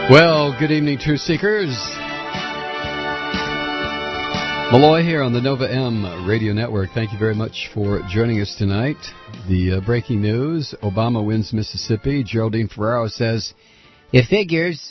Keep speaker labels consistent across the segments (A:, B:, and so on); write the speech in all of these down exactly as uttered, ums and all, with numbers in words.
A: Well, good evening, Truth Seekers. Malloy here on the Nova M Radio Network. Thank you very much for joining us tonight. The uh, breaking news, Obama wins Mississippi. Geraldine Ferraro says, it figures.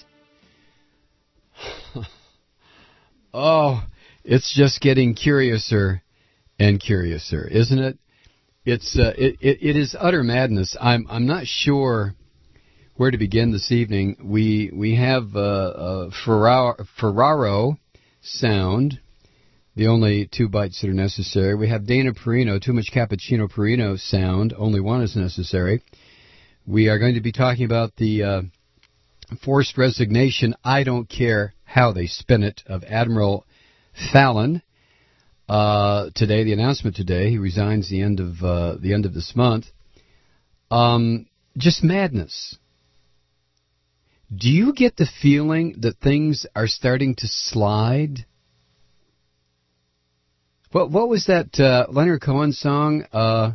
A: Oh, it's just getting curiouser and curiouser, isn't it? It's uh, it, it it is utter madness. I'm I'm not sure where to begin this evening. We we have uh, uh, Ferraro, Ferraro sound, the only two bytes that are necessary. We have Dana Perino, too much cappuccino Perino sound, only one is necessary. We are going to be talking about the uh, forced resignation, I don't care how they spin it, of Admiral Fallon. Uh, today, the announcement today, he resigns the end of uh, the end of this month. Um, just madness. Do you get the feeling that things are starting to slide? What what was that uh, Leonard Cohen song? Uh,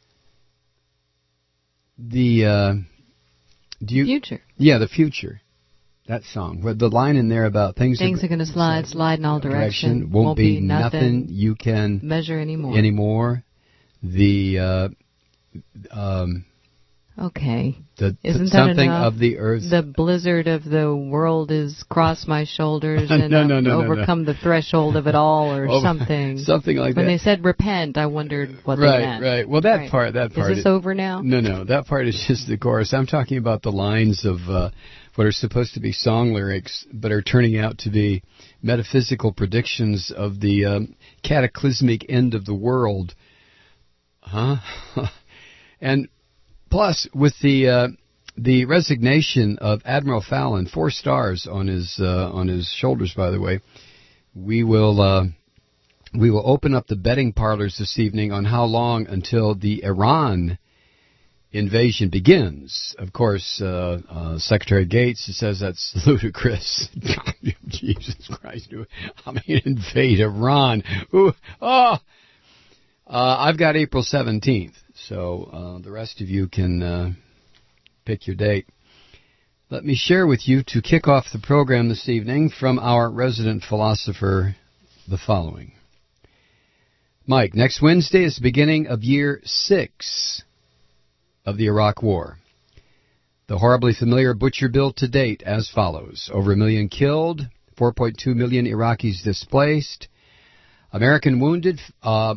A: the uh, do you,
B: future.
A: Yeah, the future. That song. Where the line in there about things
B: things are, are going to slide, slide in all direction.
A: direction won't,
B: won't
A: be,
B: be
A: nothing,
B: nothing
A: you can
B: measure anymore.
A: Anymore. The uh, um.
B: Okay.
A: The,
B: Isn't that
A: something
B: enough?
A: of the earth.
B: The blizzard of the world is cross my shoulders and
A: no, no, no,
B: overcome
A: no, no.
B: the threshold of it all, or
A: Over,
B: something.
A: Something like
B: when
A: that.
B: When they said repent, I wondered what
A: right,
B: they meant.
A: Right, right. Well, that
B: right.
A: part, that part.
B: Is this
A: is,
B: over now?
A: No, no. That part is just the chorus. I'm talking about the lines of uh, what are supposed to be song lyrics, but are turning out to be metaphysical predictions of the um, cataclysmic end of the world. Huh? And plus, with the uh, the resignation of Admiral Fallon, four stars on his uh, on his shoulders, by the way, we will uh, we will open up the betting parlors this evening on how long until the Iran invasion begins. Of course, uh, uh, Secretary Gates says that's ludicrous. Jesus Christ! I mean, invade Iran? Ooh, oh. Uh, I've got April seventeenth, so uh, the rest of you can uh, pick your date. Let me share with you, to kick off the program this evening, from our resident philosopher, the following. Mike, next Wednesday is the beginning of year six of the Iraq War. The horribly familiar butcher bill to date as follows. Over a million killed, four point two million Iraqis displaced, American wounded, uh,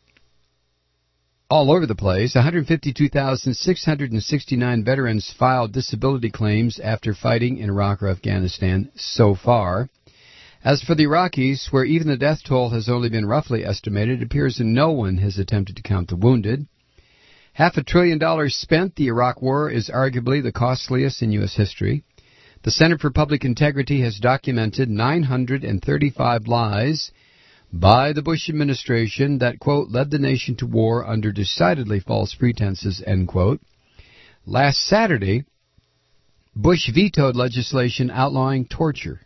A: all over the place. one hundred fifty-two thousand six hundred sixty-nine veterans filed disability claims after fighting in Iraq or Afghanistan so far. As for the Iraqis, where even the death toll has only been roughly estimated, it appears that no one has attempted to count the wounded. Half a trillion dollars spent. The Iraq War is arguably the costliest in U S history. The Center for Public Integrity has documented nine hundred thirty-five lies by the Bush administration that, quote, led the nation to war under decidedly false pretenses, end quote. Last Saturday, Bush vetoed legislation outlawing torture.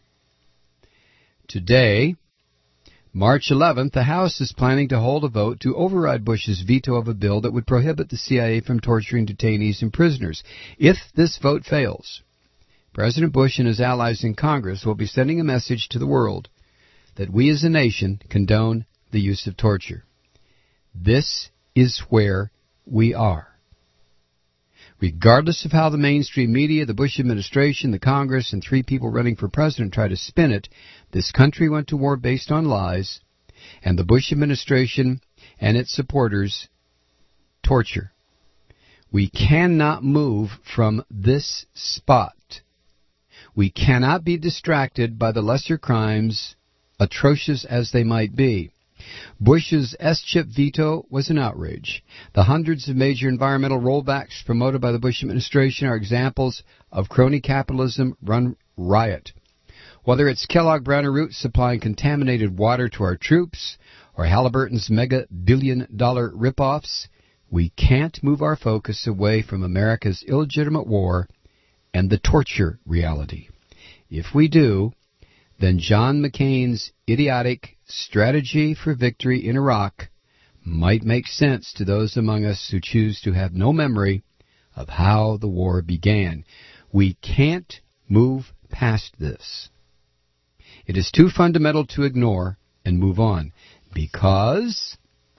A: Today, March eleventh, the House is planning to hold a vote to override Bush's veto of a bill that would prohibit the C I A from torturing detainees and prisoners. If this vote fails, President Bush and his allies in Congress will be sending a message to the world that we as a nation condone the use of torture. This is where we are. Regardless of how the mainstream media, the Bush administration, the Congress, and three people running for president try to spin it, this country went to war based on lies, and the Bush administration and its supporters torture. We cannot move from this spot. We cannot be distracted by the lesser crimes, atrocious as they might be. Bush's S-chip veto was an outrage. The hundreds of major environmental rollbacks promoted by the Bush administration are examples of crony capitalism run riot. Whether it's Kellogg Brown and Root supplying contaminated water to our troops, or Halliburton's mega billion-dollar ripoffs, we can't move our focus away from America's illegitimate war and the torture reality. If we do, then John McCain's idiotic strategy for victory in Iraq might make sense to those among us who choose to have no memory of how the war began. We can't move past this. It is too fundamental to ignore and move on, because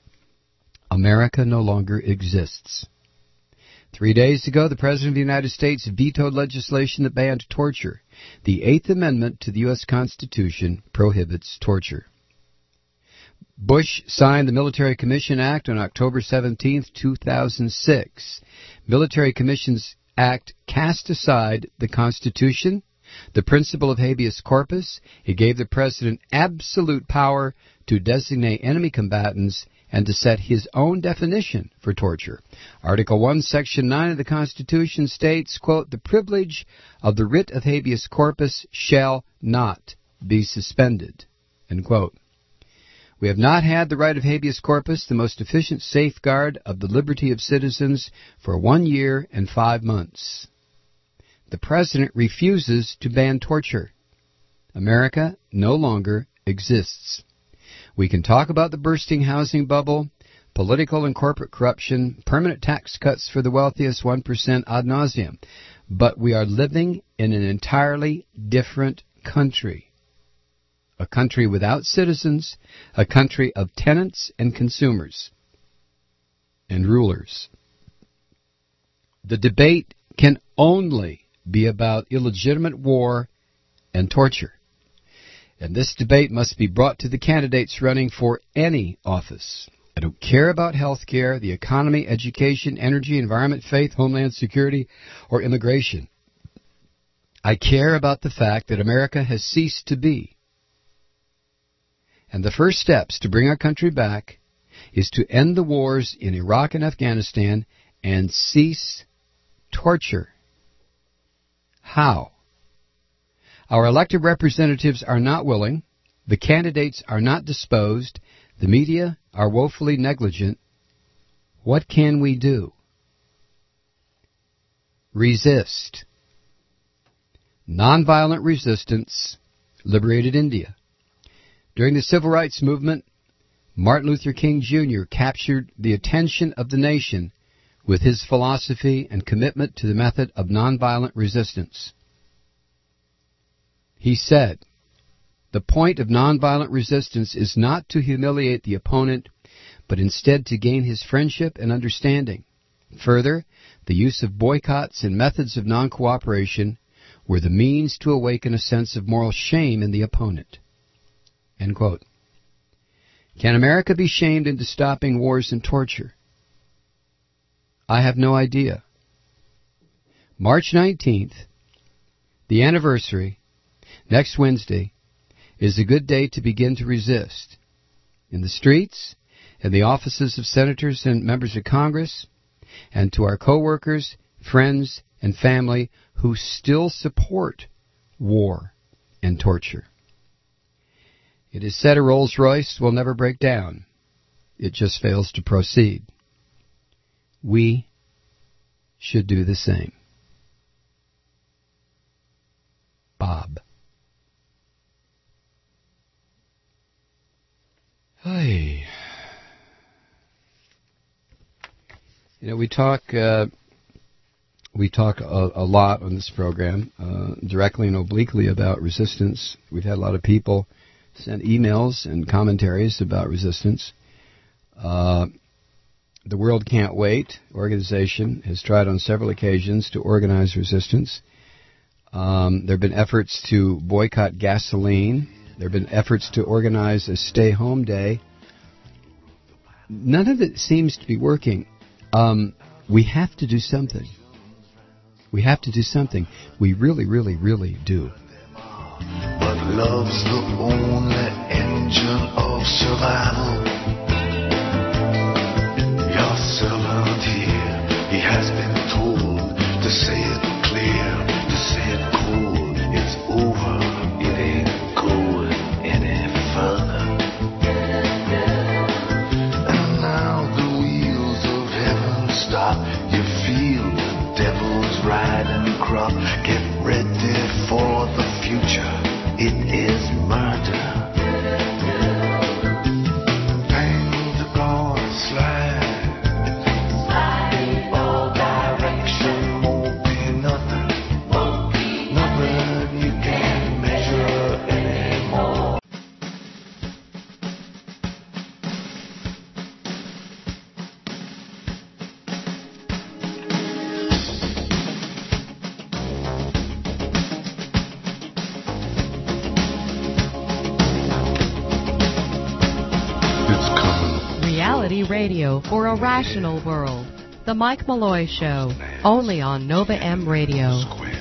A: America no longer exists. Three days ago, the President of the United States vetoed legislation that banned torture. The Eighth Amendment to the U S Constitution prohibits torture. Bush signed the Military Commission Act on October seventeenth, two thousand six. Military Commissions Act cast aside the Constitution, the principle of habeas corpus. It gave the President absolute power to designate enemy combatants and to set his own definition for torture. Article one, Section nine of the Constitution states, quote, "The privilege of the writ of habeas corpus shall not be suspended," end quote. We have not had the right of habeas corpus, the most efficient safeguard of the liberty of citizens, for one year and five months. The President refuses to ban torture. America no longer exists. We can talk about the bursting housing bubble, political and corporate corruption, permanent tax cuts for the wealthiest one percent ad nauseum, but we are living in an entirely different country. A country without citizens, a country of tenants and consumers and rulers. The debate can only be about illegitimate war and torture. And this debate must be brought to the candidates running for any office. I don't care about health care, the economy, education, energy, environment, faith, homeland security, or immigration. I care about the fact that America has ceased to be. And the first steps to bring our country back is to end the wars in Iraq and Afghanistan and cease torture. How? Our elected representatives are not willing, the candidates are not disposed, the media are woefully negligent. What can we do? Resist. Nonviolent resistance liberated India. During the Civil Rights Movement, Martin Luther King Junior captured the attention of the nation with his philosophy and commitment to the method of nonviolent resistance. He said, "The point of nonviolent resistance is not to humiliate the opponent, but instead to gain his friendship and understanding. Further, the use of boycotts and methods of non-cooperation were the means to awaken a sense of moral shame in the opponent." End quote. Can America be shamed into stopping wars and torture? I have no idea. March nineteenth, the anniversary, next Wednesday, is a good day to begin to resist. In the streets, in the offices of senators and members of Congress, and to our co-workers, friends, and family who still support war and torture. It is said a Rolls-Royce will never break down. It just fails to proceed. We should do the same. Bob. Hey. You know, we talk uh, we talk a, a lot on this program, uh, directly and obliquely, about resistance. We've had a lot of people send emails and commentaries about resistance. Uh, the World Can't Wait organization has tried on several occasions to organize resistance. Um, there have been efforts to boycott gasoline. There have been efforts to organize a stay-home day. None of it seems to be working. Um, we have to do something. We have to do something. We really, really, really do.
C: But love's the only engine of survival. Your servant here, he has been told to say it clear, to say it cold. It's over, it ain't going any further. And now the wheels of heaven stop. You feel the devil's riding crop. Get ready for the future. It is murder. Paint the corner slide. Slide in all direction. Won't be nothing. Won't be nothing you can.
B: Reality radio for a rational world. The Mike Malloy Show, only on Nova M Radio.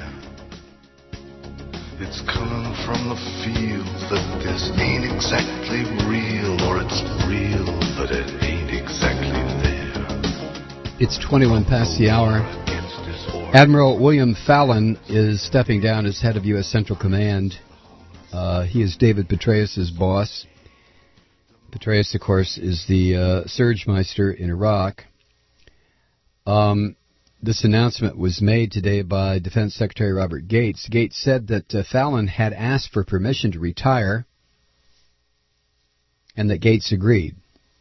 C: It's coming from the field that this ain't exactly real, or it's real, but it ain't exactly there.
A: It's twenty-one past the hour. Admiral William Fallon is stepping down as head of U S Central Command. Uh, he is David Petraeus' boss. Petraeus, of course, is the uh, Surge Meister in Iraq. Um, this announcement was made today by Defense Secretary Robert Gates. Gates said that uh, Fallon had asked for permission to retire, and that Gates agreed.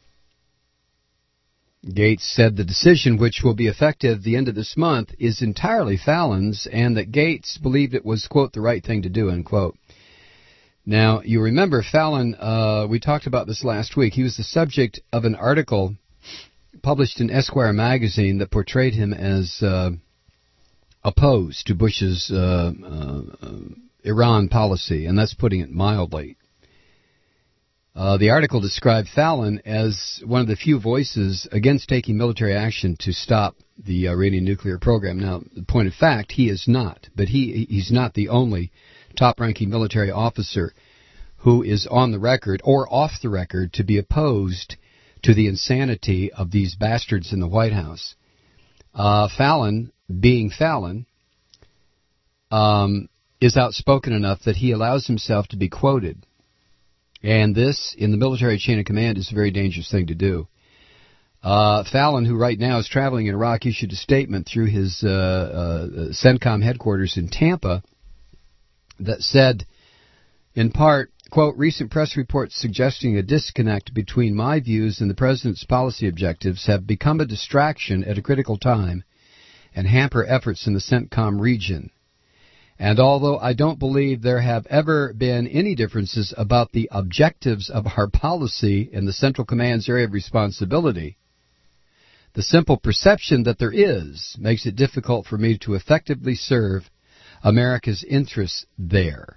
A: Gates said the decision, which will be effective the end of this month, is entirely Fallon's, and that Gates believed it was, quote, the right thing to do, end quote. Now, you remember Fallon, uh, we talked about this last week. He was the subject of an article published in Esquire magazine that portrayed him as uh, opposed to Bush's uh, uh, Iran policy, and that's putting it mildly. Uh, the article described Fallon as one of the few voices against taking military action to stop the Iranian nuclear program. Now, the point of fact, he is not, but he he's not the only top-ranking military officer who is on the record or off the record to be opposed to the insanity of these bastards in the White House. Uh, Fallon, being Fallon, um, is outspoken enough that he allows himself to be quoted. And this, in the military chain of command, is a very dangerous thing to do. Uh, Fallon, who right now is traveling in Iraq, issued a statement through his uh, uh, CENTCOM headquarters in Tampa that said, in part, quote, recent press reports suggesting a disconnect between my views and the President's policy objectives have become a distraction at a critical time and hamper efforts in the CENTCOM region. And although I don't believe there have ever been any differences about the objectives of our policy in the Central Command's area of responsibility, the simple perception that there is makes it difficult for me to effectively serve America's interests there.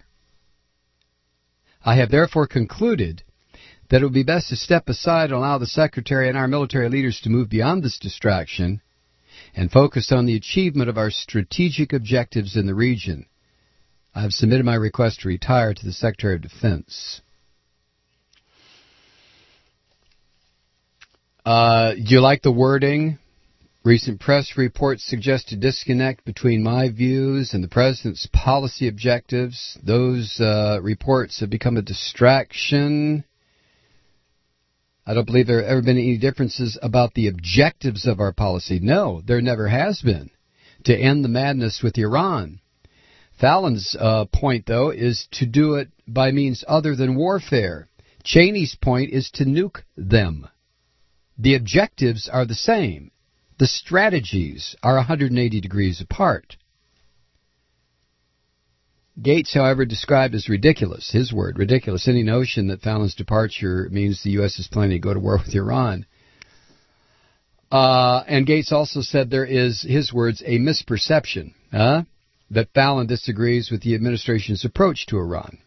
A: I have therefore concluded that it would be best to step aside and allow the Secretary and our military leaders to move beyond this distraction and focus on the achievement of our strategic objectives in the region. I have submitted my request to retire to the Secretary of Defense. Uh, do you like the wording? Recent press reports suggest a disconnect between my views and the President's policy objectives. Those uh, reports have become a distraction. I don't believe there have ever been any differences about the objectives of our policy. No, there never has been. To end the madness with Iran. Fallon's uh, point, though, is to do it by means other than warfare. Cheney's point is to nuke them. The objectives are the same. The strategies are one hundred eighty degrees apart. Gates, however, described as ridiculous, his word, ridiculous, any notion that Fallon's departure means the U S is planning to go to war with Iran. Uh, and Gates also said there is, his words, a misperception, huh, that Fallon disagrees with the administration's approach to Iran.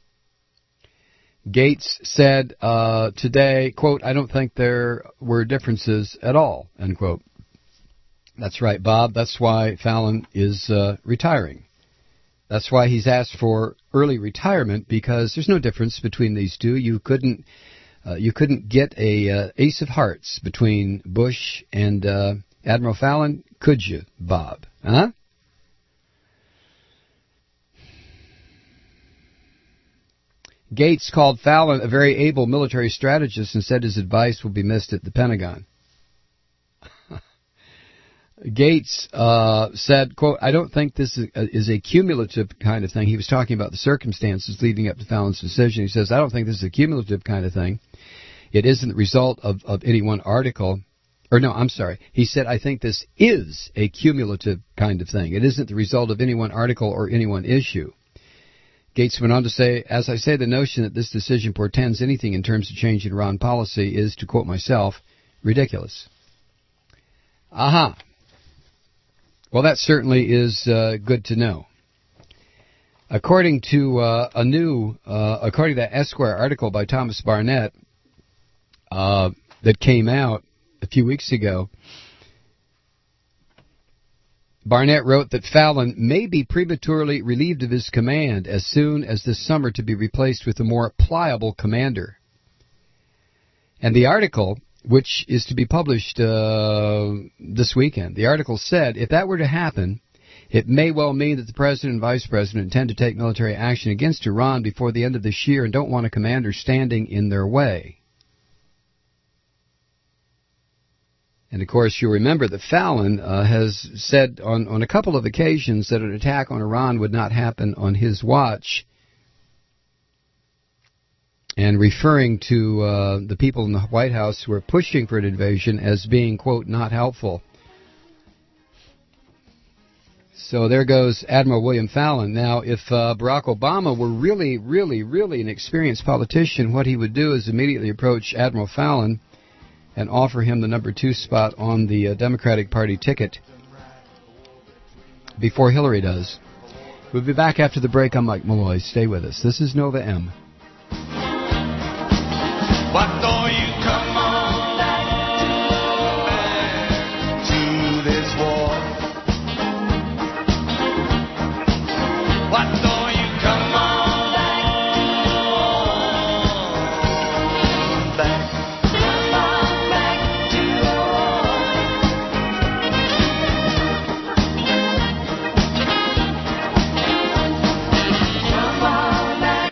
A: Gates said uh, today, quote, I don't think there were differences at all, end quote. That's right, Bob. That's why Fallon is uh, retiring. That's why he's asked for early retirement, because there's no difference between these two. You couldn't uh, you couldn't get a uh, ace of hearts between Bush and uh, Admiral Fallon, could you, Bob? Huh? Gates called Fallon a very able military strategist and said his advice will be missed at the Pentagon. Gates uh, said, quote, I don't think this is a, is a cumulative kind of thing. He was talking about the circumstances leading up to Fallon's decision. He says, I don't think this is a cumulative kind of thing. It isn't the result of, of any one article. Or no, I'm sorry. He said, I think this is a cumulative kind of thing. It isn't the result of any one article or any one issue. Gates went on to say, as I say, the notion that this decision portends anything in terms of changing Iran policy is, to quote myself, ridiculous. Aha. Well, that certainly is uh, good to know. According to uh, a new, uh, according to that Esquire article by Thomas Barnett, uh, that came out a few weeks ago, Barnett wrote that Fallon may be prematurely relieved of his command as soon as this summer to be replaced with a more pliable commander. And the article, which is to be published uh, this weekend, the article said, if that were to happen, it may well mean that the President and Vice President intend to take military action against Iran before the end of this year and don't want a commander standing in their way. And, of course, you'll remember that Fallon uh, has said on, on a couple of occasions that an attack on Iran would not happen on his watch, and referring to uh, the people in the White House who are pushing for an invasion as being, quote, not helpful. So there goes Admiral William Fallon. Now, if uh, Barack Obama were really, really, really an experienced politician, what he would do is immediately approach Admiral Fallon and offer him the number two spot on the uh, Democratic Party ticket before Hillary does. We'll be back after the break. I'm Mike Malloy. Stay with us. This is Nova M.
C: Why don't you come on back to this war? Why don't you come on back? Come on back to the war. Come on back.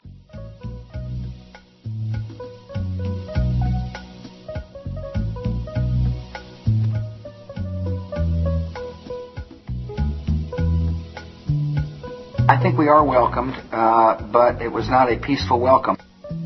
D: I think we are welcomed, uh, but it was not a peaceful welcome.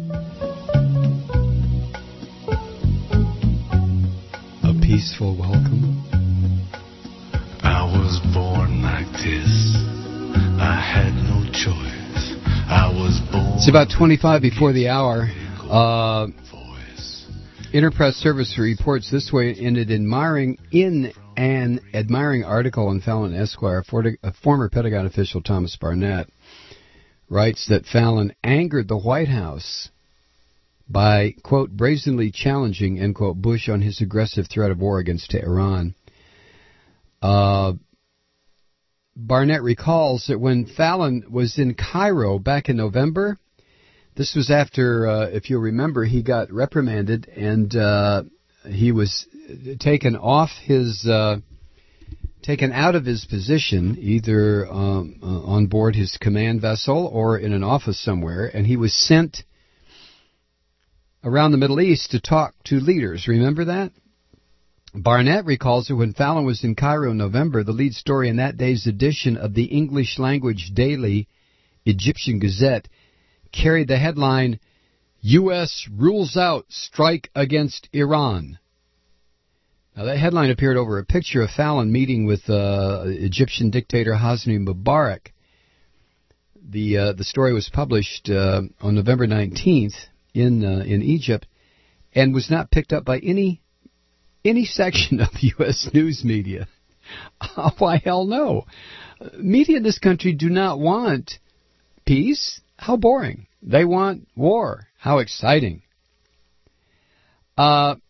A: A peaceful welcome?
C: I was born like this. I had no choice. I was born.
A: It's about twenty-five before the hour. Uh, Interpress Service reports this way in an admiring in an admiring article in Fallon Esquire. A former Pentagon official, Thomas Barnett, writes that Fallon angered the White House by, quote, brazenly challenging, end quote, Bush on his aggressive threat of war against Iran. Uh, Barnett recalls that when Fallon was in Cairo back in November, this was after, uh, if you'll remember, he got reprimanded and uh, he was taken off his, uh, taken out of his position, either um, uh, on board his command vessel or in an office somewhere, and he was sent around the Middle East to talk to leaders. Remember that? Barnett recalls that when Fallon was in Cairo in November, the lead story in that day's edition of the English-language daily Egyptian Gazette carried the headline, U S rules out strike against Iran. Now, that headline appeared over a picture of Fallon meeting with uh, Egyptian dictator Hosni Mubarak. The uh, the story was published uh, on November nineteenth in uh, in Egypt and was not picked up by any any section of the U S news media. Oh, why, hell no. Media in this country do not want peace. How boring. They want war. How exciting. Uh,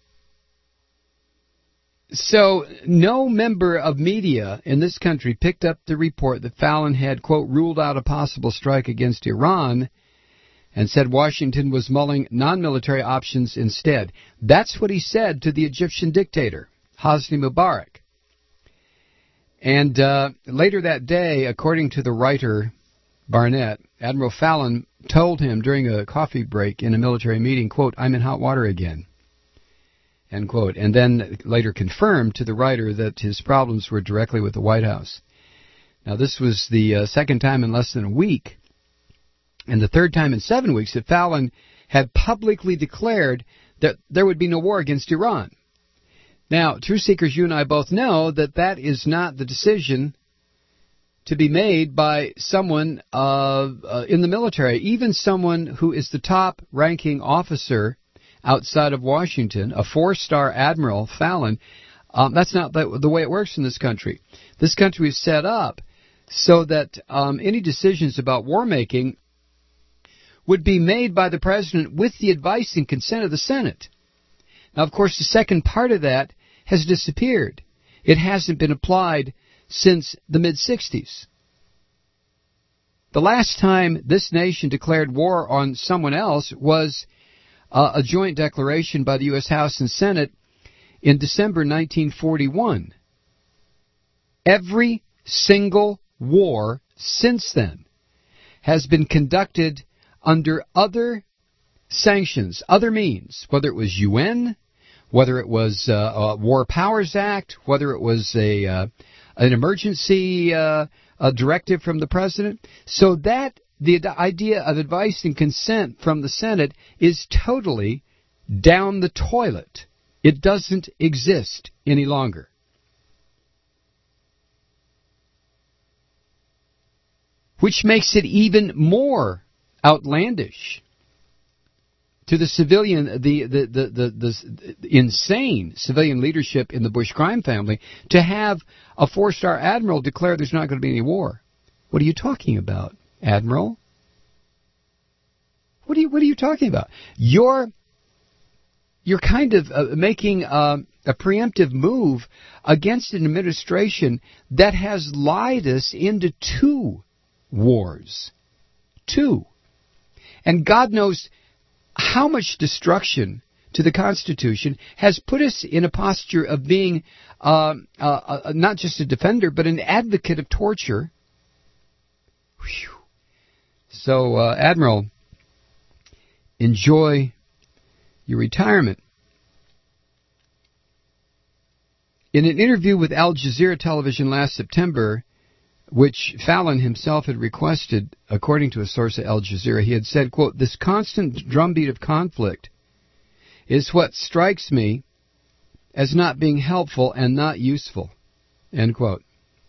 A: so no member of media in this country picked up the report that Fallon had, quote, ruled out a possible strike against Iran and said Washington was mulling non-military options instead. That's what he said to the Egyptian dictator, Hosni Mubarak. And uh, later that day, according to the writer Barnett, Admiral Fallon told him during a coffee break in a military meeting, quote, I'm in hot water again, end quote, and then later confirmed to the writer that his problems were directly with the White House. Now, this was the uh, second time in less than a week, and the third time in seven weeks that Fallon had publicly declared that there would be no war against Iran. Now, truth seekers, you and I both know that that is not the decision to be made by someone uh, uh, in the military, even someone who is the top-ranking officer outside of Washington, a four-star admiral, Fallon. Um, that's not the, the way it works in this country. This country is set up so that um, any decisions about war-making would be made by the president with the advice and consent of the Senate. Now, of course, the second part of that has disappeared. It hasn't been applied since the mid-sixties. The last time this nation declared war on someone else was uh, a joint declaration by the U S House and Senate in December nineteen forty-one. Every single war since then has been conducted under other sanctions, other means, whether it was U N, whether it was uh, a War Powers Act, whether it was a uh, an emergency uh, a directive from the president. So that the idea of advice and consent from the Senate is totally down the toilet. It doesn't exist any longer. Which makes it even more outlandish to the civilian, the, the, the, the, the insane civilian leadership in the Bush crime family to have a four-star admiral declare there's not going to be any war. What are you talking about, Admiral? What are you, what are you talking about? You're, you're kind of uh, making uh, a preemptive move against an administration that has lied us into two wars. Two. And God knows how much destruction to the Constitution has put us in a posture of being uh, uh, uh, not just a defender, but an advocate of torture. Whew. So, uh, Admiral, enjoy your retirement. In an interview with Al Jazeera Television last September, which Fallon himself had requested, according to a source at Al Jazeera, he had said, quote, "This constant drumbeat of conflict is what strikes me as not being helpful and not useful," end quote.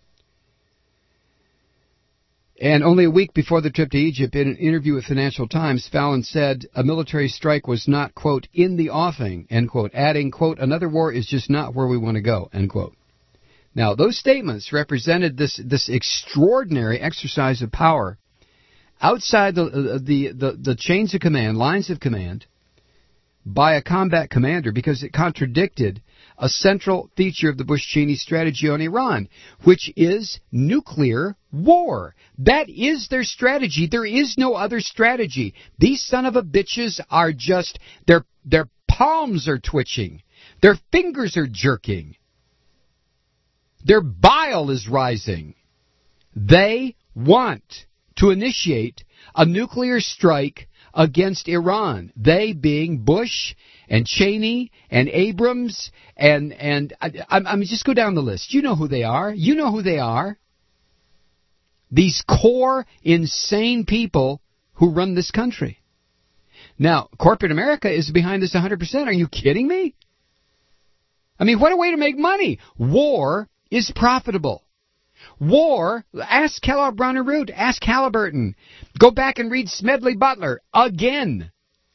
A: And only a week before the trip to Egypt, in an interview with Financial Times, Fallon said a military strike was not, quote, "in the offing," end quote, adding, quote, "another war is just not where we want to go," end quote. Now, those statements represented this this extraordinary exercise of power outside the, the the the chains of command, lines of command, by a combat commander, because it contradicted a central feature of the Bush-Cheney strategy on Iran, which is nuclear war. That is their strategy. There is no other strategy. These son of a bitches are just, their their palms are twitching. Their fingers are jerking. Their bile is rising. They want to initiate a nuclear strike against Iran. They being Bush and Cheney and Abrams and and I, I, I mean, just go down the list. You know who they are. You know who they are. These core insane people who run this country. Now, corporate America is behind this one hundred percent. Are you kidding me? I mean, what a way to make money. War is profitable. War, ask Kellogg Brown and Root, ask Halliburton. Go back and read Smedley Butler again.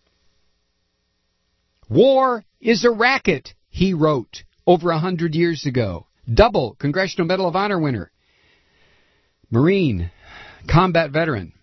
A: War is a racket, he wrote over a hundred years ago. Double Congressional Medal of Honor winner. Marine, combat veteran.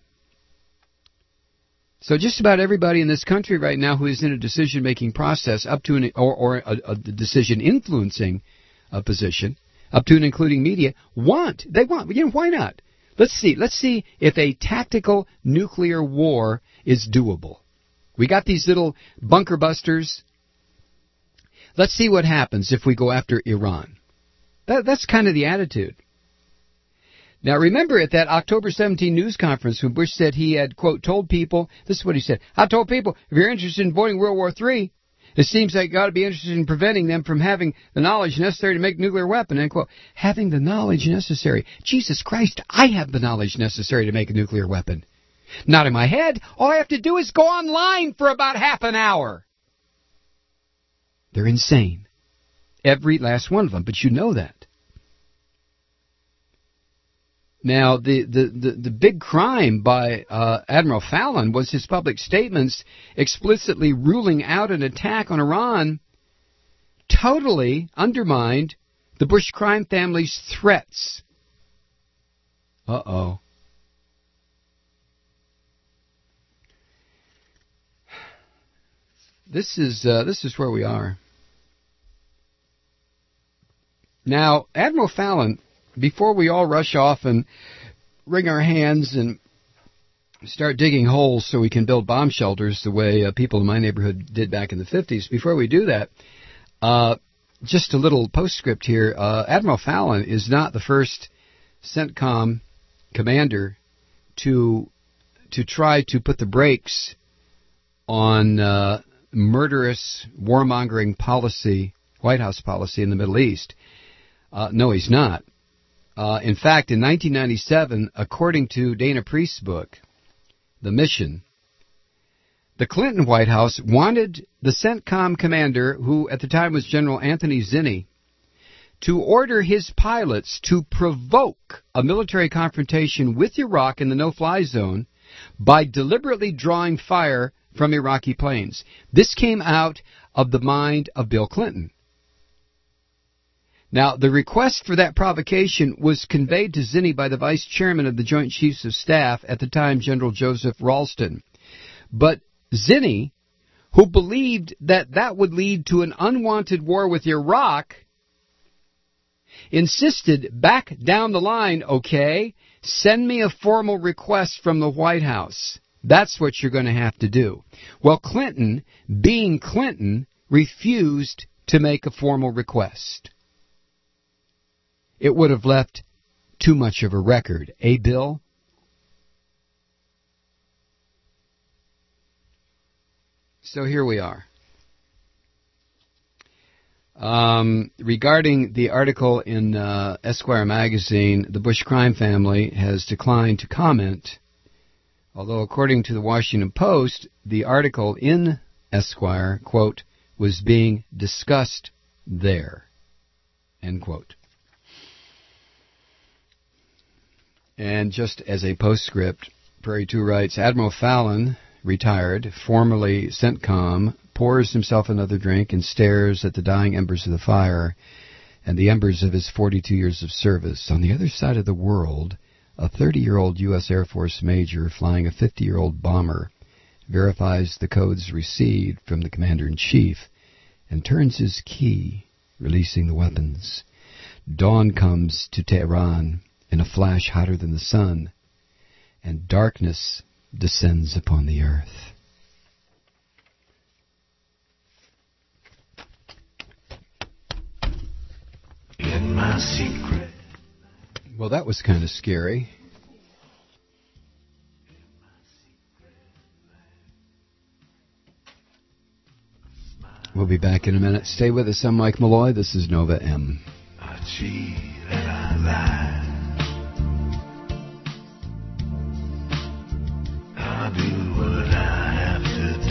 A: So just about everybody in this country right now who is in a decision-making process, up to an, or, or a, a decision-influencing a position, up to and including media, want, they want, you know, why not? Let's see, let's see if a tactical nuclear war is doable. We got these little bunker busters. Let's see what happens if we go after Iran. That, that's kind of the attitude. Now remember at that October seventeenth news conference when Bush said he had, quote, told people, this is what he said, I told people, if you're interested in avoiding World War Three, it seems like you ought to be interested in preventing them from having the knowledge necessary to make a nuclear weapon, end quote. Having the knowledge necessary. Jesus Christ, I have the knowledge necessary to make a nuclear weapon. Not in my head. All I have to do is go online for about half an hour. They're insane. Every last one of them, but you know that. Now, the, the, the, the big crime by uh, Admiral Fallon was his public statements explicitly ruling out an attack on Iran totally undermined the Bush crime family's threats. Uh-oh. This is uh, this is where we are. Now, Admiral Fallon, before we all rush off and wring our hands and start digging holes so we can build bomb shelters the way uh, people in my neighborhood did back in the fifties, before we do that, uh, just a little postscript here. Uh, Admiral Fallon is not the first CENTCOM commander to to try to put the brakes on uh, murderous warmongering policy, White House policy in the Middle East. Uh, no, he's not. Uh, in fact, in nineteen ninety-seven, according to Dana Priest's book, The Mission, the Clinton White House wanted the CENTCOM commander, who at the time was General Anthony Zinni, to order his pilots to provoke a military confrontation with Iraq in the no-fly zone by deliberately drawing fire from Iraqi planes. This came out of the mind of Bill Clinton. Now, the request for that provocation was conveyed to Zinni by the Vice Chairman of the Joint Chiefs of Staff, at the time General Joseph Ralston. But Zinni, who believed that that would lead to an unwanted war with Iraq, insisted back down the line, okay, send me a formal request from the White House. That's what you're going to have to do. Well, Clinton, being Clinton, refused to make a formal request. It would have left too much of a record. Eh, Bill? So here we are. Um, regarding the article in uh, Esquire magazine, the Bush crime family has declined to comment, although according to the Washington Post, the article in Esquire, quote, was being discussed there, end quote. And just as a postscript, Prairie two writes, Admiral Fallon, retired, formerly CENTCOM, pours himself another drink and stares at the dying embers of the fire and the embers of his forty-two years of service. On the other side of the world, a thirty-year-old U S Air Force major flying a fifty-year-old bomber verifies the codes received from the Commander-in-Chief and turns his key, releasing the weapons. Dawn comes to Tehran in a flash hotter than the sun, and darkness descends upon the earth.
C: In my secret.
A: Well, that was kind of scary. We'll be back in a minute. Stay with us. I'm Mike Malloy. This is Nova M.
C: I cheat and I lie. I do what I have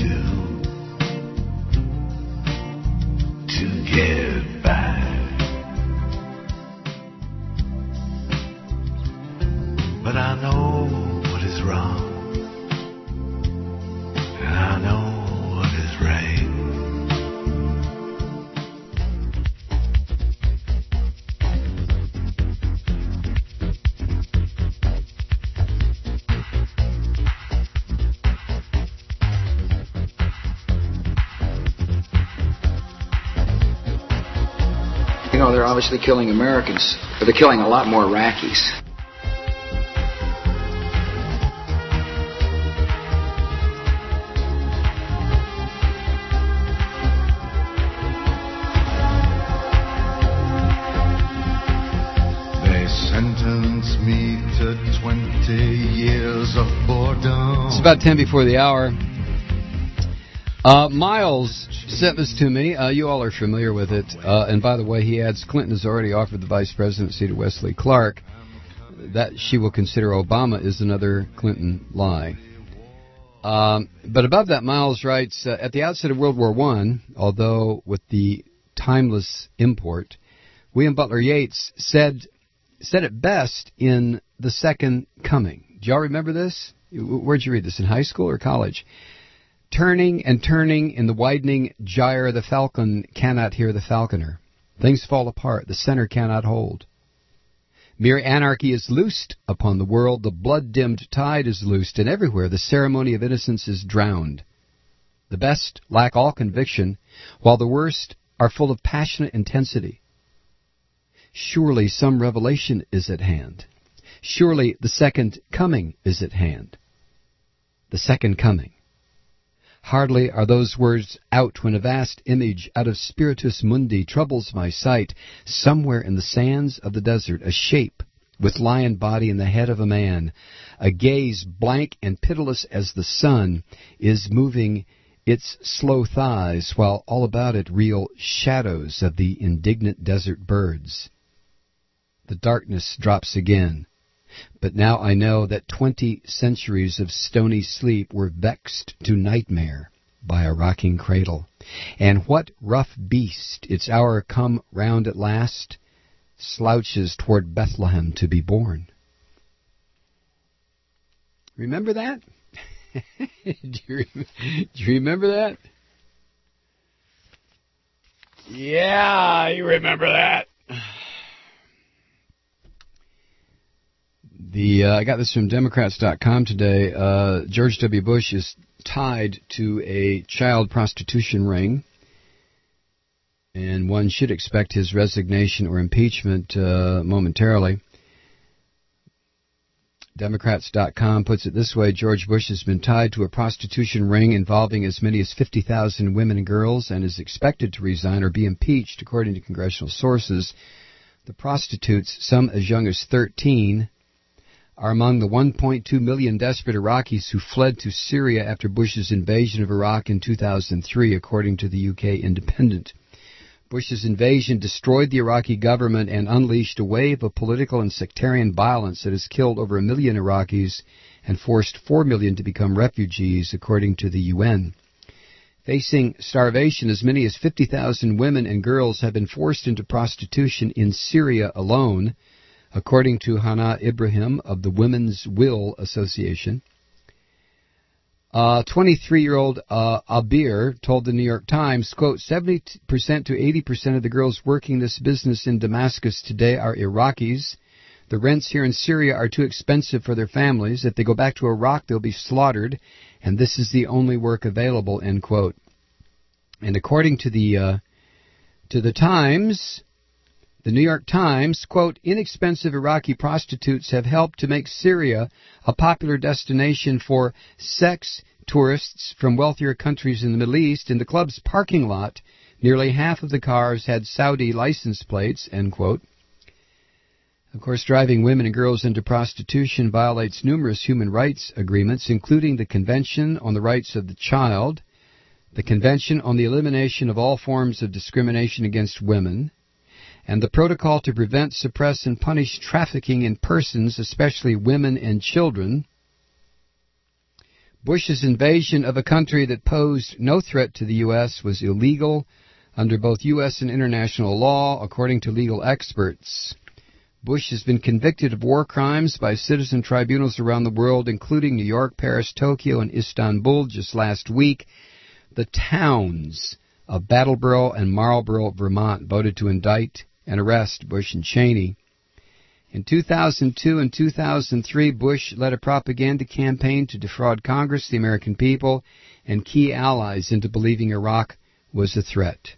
C: to do to get by. But I know what is wrong, and I know what is right.
D: You know, they're obviously killing Americans, but they're killing a lot more Iraqis.
A: It's about ten before the hour. Uh, Miles sent this to me. Uh, you all are familiar with it. Uh, and by the way, he adds, Clinton has already offered the vice presidency to Wesley Clark. That she will consider Obama is another Clinton lie. Um, but above that, Miles writes, uh, at the outset of World War One, although with the timeless import, William Butler Yeats said said it best in The Second Coming. Do y'all remember this? Where'd you read this, in high school or college? Turning and turning in the widening gyre, the falcon cannot hear the falconer. Things fall apart, the center cannot hold. Mere anarchy is loosed upon the world, the blood-dimmed tide is loosed, and everywhere the ceremony of innocence is drowned. The best lack all conviction, while the worst are full of passionate intensity. Surely some revelation is at hand. Surely the second coming is at hand. The second coming. Hardly are those words out when a vast image out of Spiritus Mundi troubles my sight. Somewhere in the sands of the desert, a shape with lion body and the head of a man, a gaze blank and pitiless as the sun, is moving its slow thighs, while all about it reel shadows of the indignant desert birds. The darkness drops again. But now I know that twenty centuries of stony sleep were vexed to nightmare by a rocking cradle. And what rough beast, its hour come round at last, slouches toward Bethlehem to be born? Remember that? do, you, do you remember that? Yeah, you remember that. The uh, I got this from Democrats dot com today. Uh, George W. Bush is tied to a child prostitution ring, and one should expect his resignation or impeachment uh, momentarily. Democrats dot com puts it this way: George Bush has been tied to a prostitution ring involving as many as fifty thousand women and girls and is expected to resign or be impeached, according to congressional sources. The prostitutes, some as young as thirteen, are among the one point two million desperate Iraqis who fled to Syria after Bush's invasion of Iraq in two thousand three, according to the U K Independent. Bush's invasion destroyed the Iraqi government and unleashed a wave of political and sectarian violence that has killed over a million Iraqis and forced four million to become refugees, according to the U N. Facing starvation, as many as fifty thousand women and girls have been forced into prostitution in Syria alone, according to Hana Ibrahim of the Women's Will Association. Uh, twenty-three-year-old uh, Abir told the New York Times, quote, seventy percent to eighty percent of the girls working this business in Damascus today are Iraqis. The rents here in Syria are too expensive for their families. If they go back to Iraq, they'll be slaughtered, and this is the only work available, end quote. And according to the uh, to the Times, the New York Times, quote, inexpensive Iraqi prostitutes have helped to make Syria a popular destination for sex tourists from wealthier countries in the Middle East. In the club's parking lot, nearly half of the cars had Saudi license plates, end quote. Of course, driving women and girls into prostitution violates numerous human rights agreements, including the Convention on the Rights of the Child, the Convention on the Elimination of All Forms of Discrimination Against Women, and the Protocol to Prevent, Suppress, and Punish Trafficking in Persons, especially women and children. Bush's invasion of a country that posed no threat to the U S was illegal under both U S and international law, according to legal experts. Bush has been convicted of war crimes by citizen tribunals around the world, including New York, Paris, Tokyo, and Istanbul just last week. The towns of Brattleboro and Marlboro, Vermont, voted to indict and arrest Bush and Cheney. In two thousand two and two thousand three, Bush led a propaganda campaign to defraud Congress, the American people, and key allies into believing Iraq was a threat.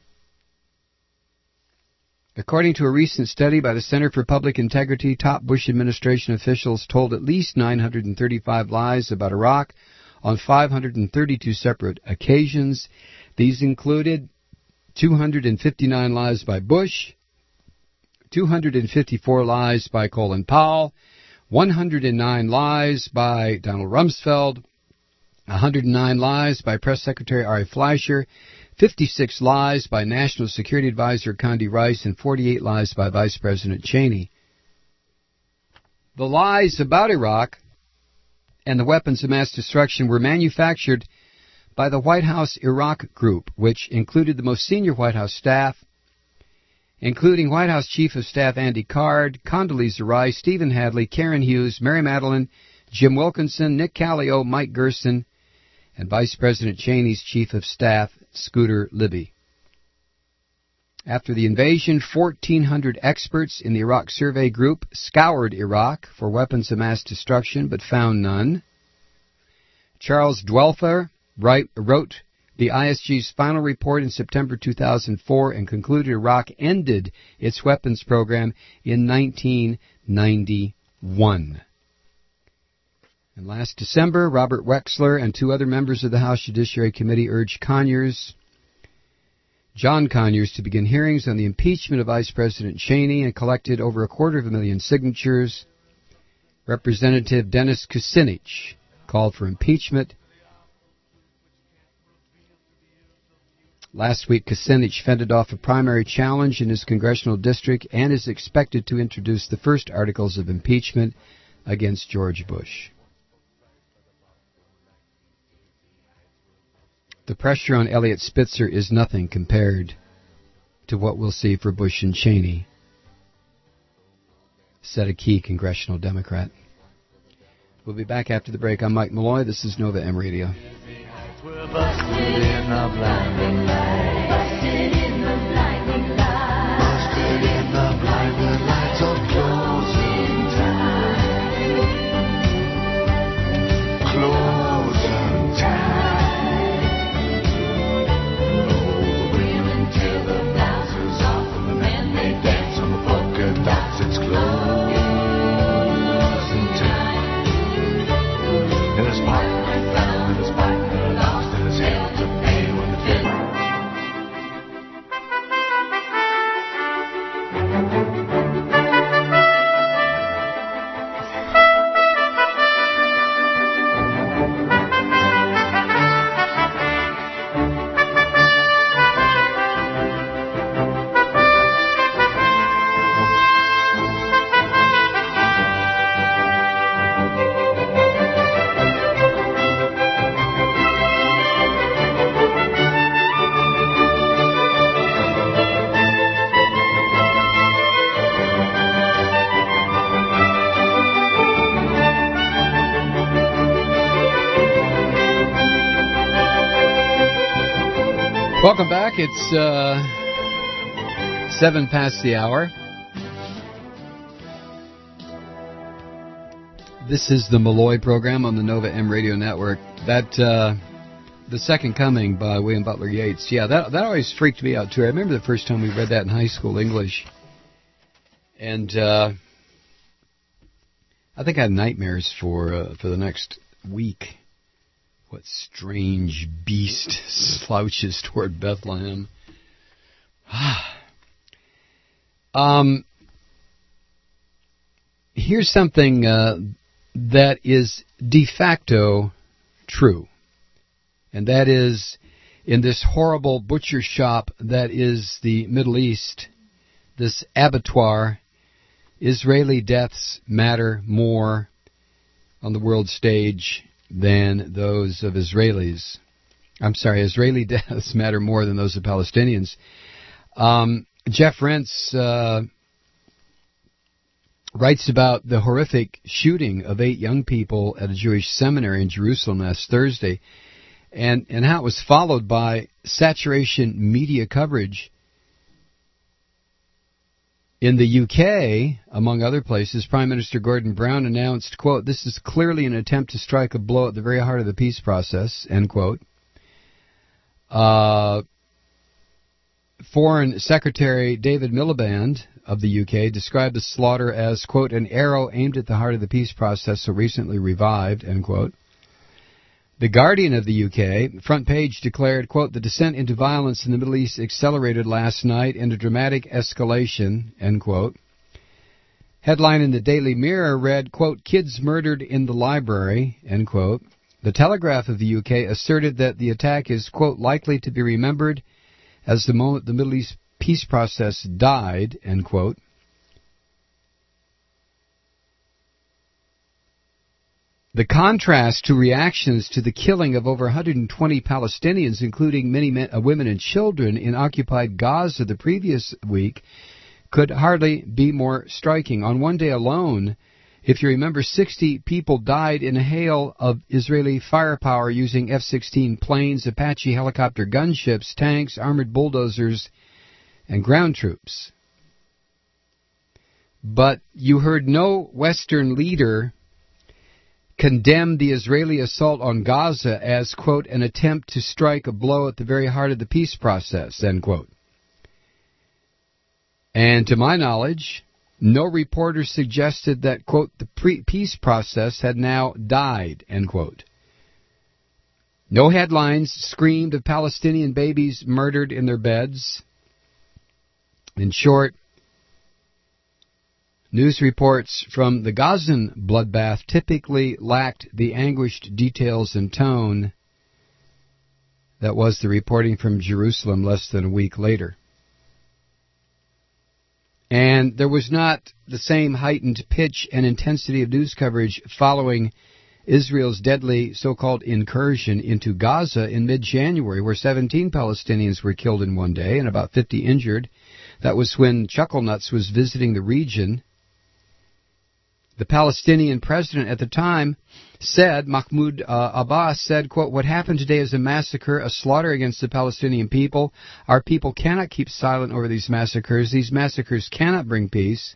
A: According to a recent study by the Center for Public Integrity, top Bush administration officials told at least nine hundred thirty-five lies about Iraq on five hundred thirty-two separate occasions. These included two hundred fifty-nine lies by Bush, two hundred fifty-four lies by Colin Powell, one hundred nine lies by Donald Rumsfeld, one hundred nine lies by Press Secretary Ari Fleischer, fifty-six lies by National Security Advisor Condi Rice, and forty-eight lies by Vice President Cheney. The lies about Iraq and the weapons of mass destruction were manufactured by the White House Iraq Group, which included the most senior White House staff, including White House Chief of Staff Andy Card, Condoleezza Rice, Stephen Hadley, Karen Hughes, Mary Madeline, Jim Wilkinson, Nick Callio, Mike Gerson, and Vice President Cheney's Chief of Staff, Scooter Libby. After the invasion, fourteen hundred experts in the Iraq Survey Group scoured Iraq for weapons of mass destruction, but found none. Charles Dwelfer write, wrote the I S G's final report in September two thousand four and concluded Iraq ended its weapons program in nineteen ninety-one. And last December, Robert Wexler and two other members of the House Judiciary Committee urged Conyers, John Conyers, to begin hearings on the impeachment of Vice President Cheney and collected over a quarter of a million signatures. Representative Dennis Kucinich called for impeachment. Last week, Kucinich fended off a primary challenge in his congressional district and is expected to introduce the first articles of impeachment against George Bush. The pressure on Eliot Spitzer is nothing compared to what we'll see for Bush and Cheney, said a key congressional Democrat. We'll be back after the break. I'm Mike Malloy. This is Nova M Radio.
C: We're busted in the blinding light. Busted in the blinding light. Busted in the blinding lights of closing time. Closing time. Oh, the women tear the blouses off and the men they dance on the polka dots. It's closing time. In his pocket I found, in his pocket I lost, in his hell to pay when the fit.
A: Welcome back. It's uh, seven past the hour. This is the Malloy program on the Nova M Radio Network. That uh, The Second Coming by William Butler Yeats. Yeah, that that always freaked me out too. I remember the first time we read that in high school English, and uh, I think I had nightmares for uh, for the next week. What strange beast slouches toward Bethlehem? um, here's something uh, that is de facto true, and that is, in this horrible butcher shop that is the Middle East, this abattoir, Israeli deaths matter more on the world stage than those of Israelis. I'm sorry, Israeli deaths matter more than those of Palestinians. Um, Jeff Rentz uh, writes about the horrific shooting of eight young people at a Jewish seminary in Jerusalem last Thursday, and, and how it was followed by saturation media coverage. In the U K, among other places, Prime Minister Gordon Brown announced, quote, "This is clearly an attempt to strike a blow at the very heart of the peace process," end quote. Uh, Foreign Secretary David Miliband of the U K described the slaughter as, quote, "an arrow aimed at the heart of the peace process so recently revived," end quote. The Guardian of the U K, front page, declared, quote, "The descent into violence in the Middle East accelerated last night in a dramatic escalation," end quote. Headline in the Daily Mirror read, quote, "Kids murdered in the library," end quote. The Telegraph of the U K asserted that the attack is, quote, "likely to be remembered as the moment the Middle East peace process died," end quote. The contrast to reactions to the killing of over one hundred twenty Palestinians, including many men, uh, women and children, in occupied Gaza the previous week, could hardly be more striking. On one day alone, if you remember, sixty people died in a hail of Israeli firepower using F sixteen planes, Apache helicopter gunships, tanks, armored bulldozers, and ground troops. But you heard no Western leader condemned the Israeli assault on Gaza as, quote, an attempt to strike a blow at the very heart of the peace process, end quote. And to my knowledge, no reporter suggested that, quote, the pre- peace process had now died, end quote. No headlines screamed of Palestinian babies murdered in their beds. In short, news reports from the Gazan bloodbath typically lacked the anguished details and tone that was the reporting from Jerusalem less than a week later. And there was not the same heightened pitch and intensity of news coverage following Israel's deadly so-called incursion into Gaza in mid-January, where seventeen Palestinians were killed in one day and about fifty injured. That was when Chucklenuts was visiting the region. The Palestinian president at the time said, Mahmoud uh, Abbas said, quote, what happened today is a massacre, a slaughter against the Palestinian people. Our people cannot keep silent over these massacres. These massacres cannot bring peace.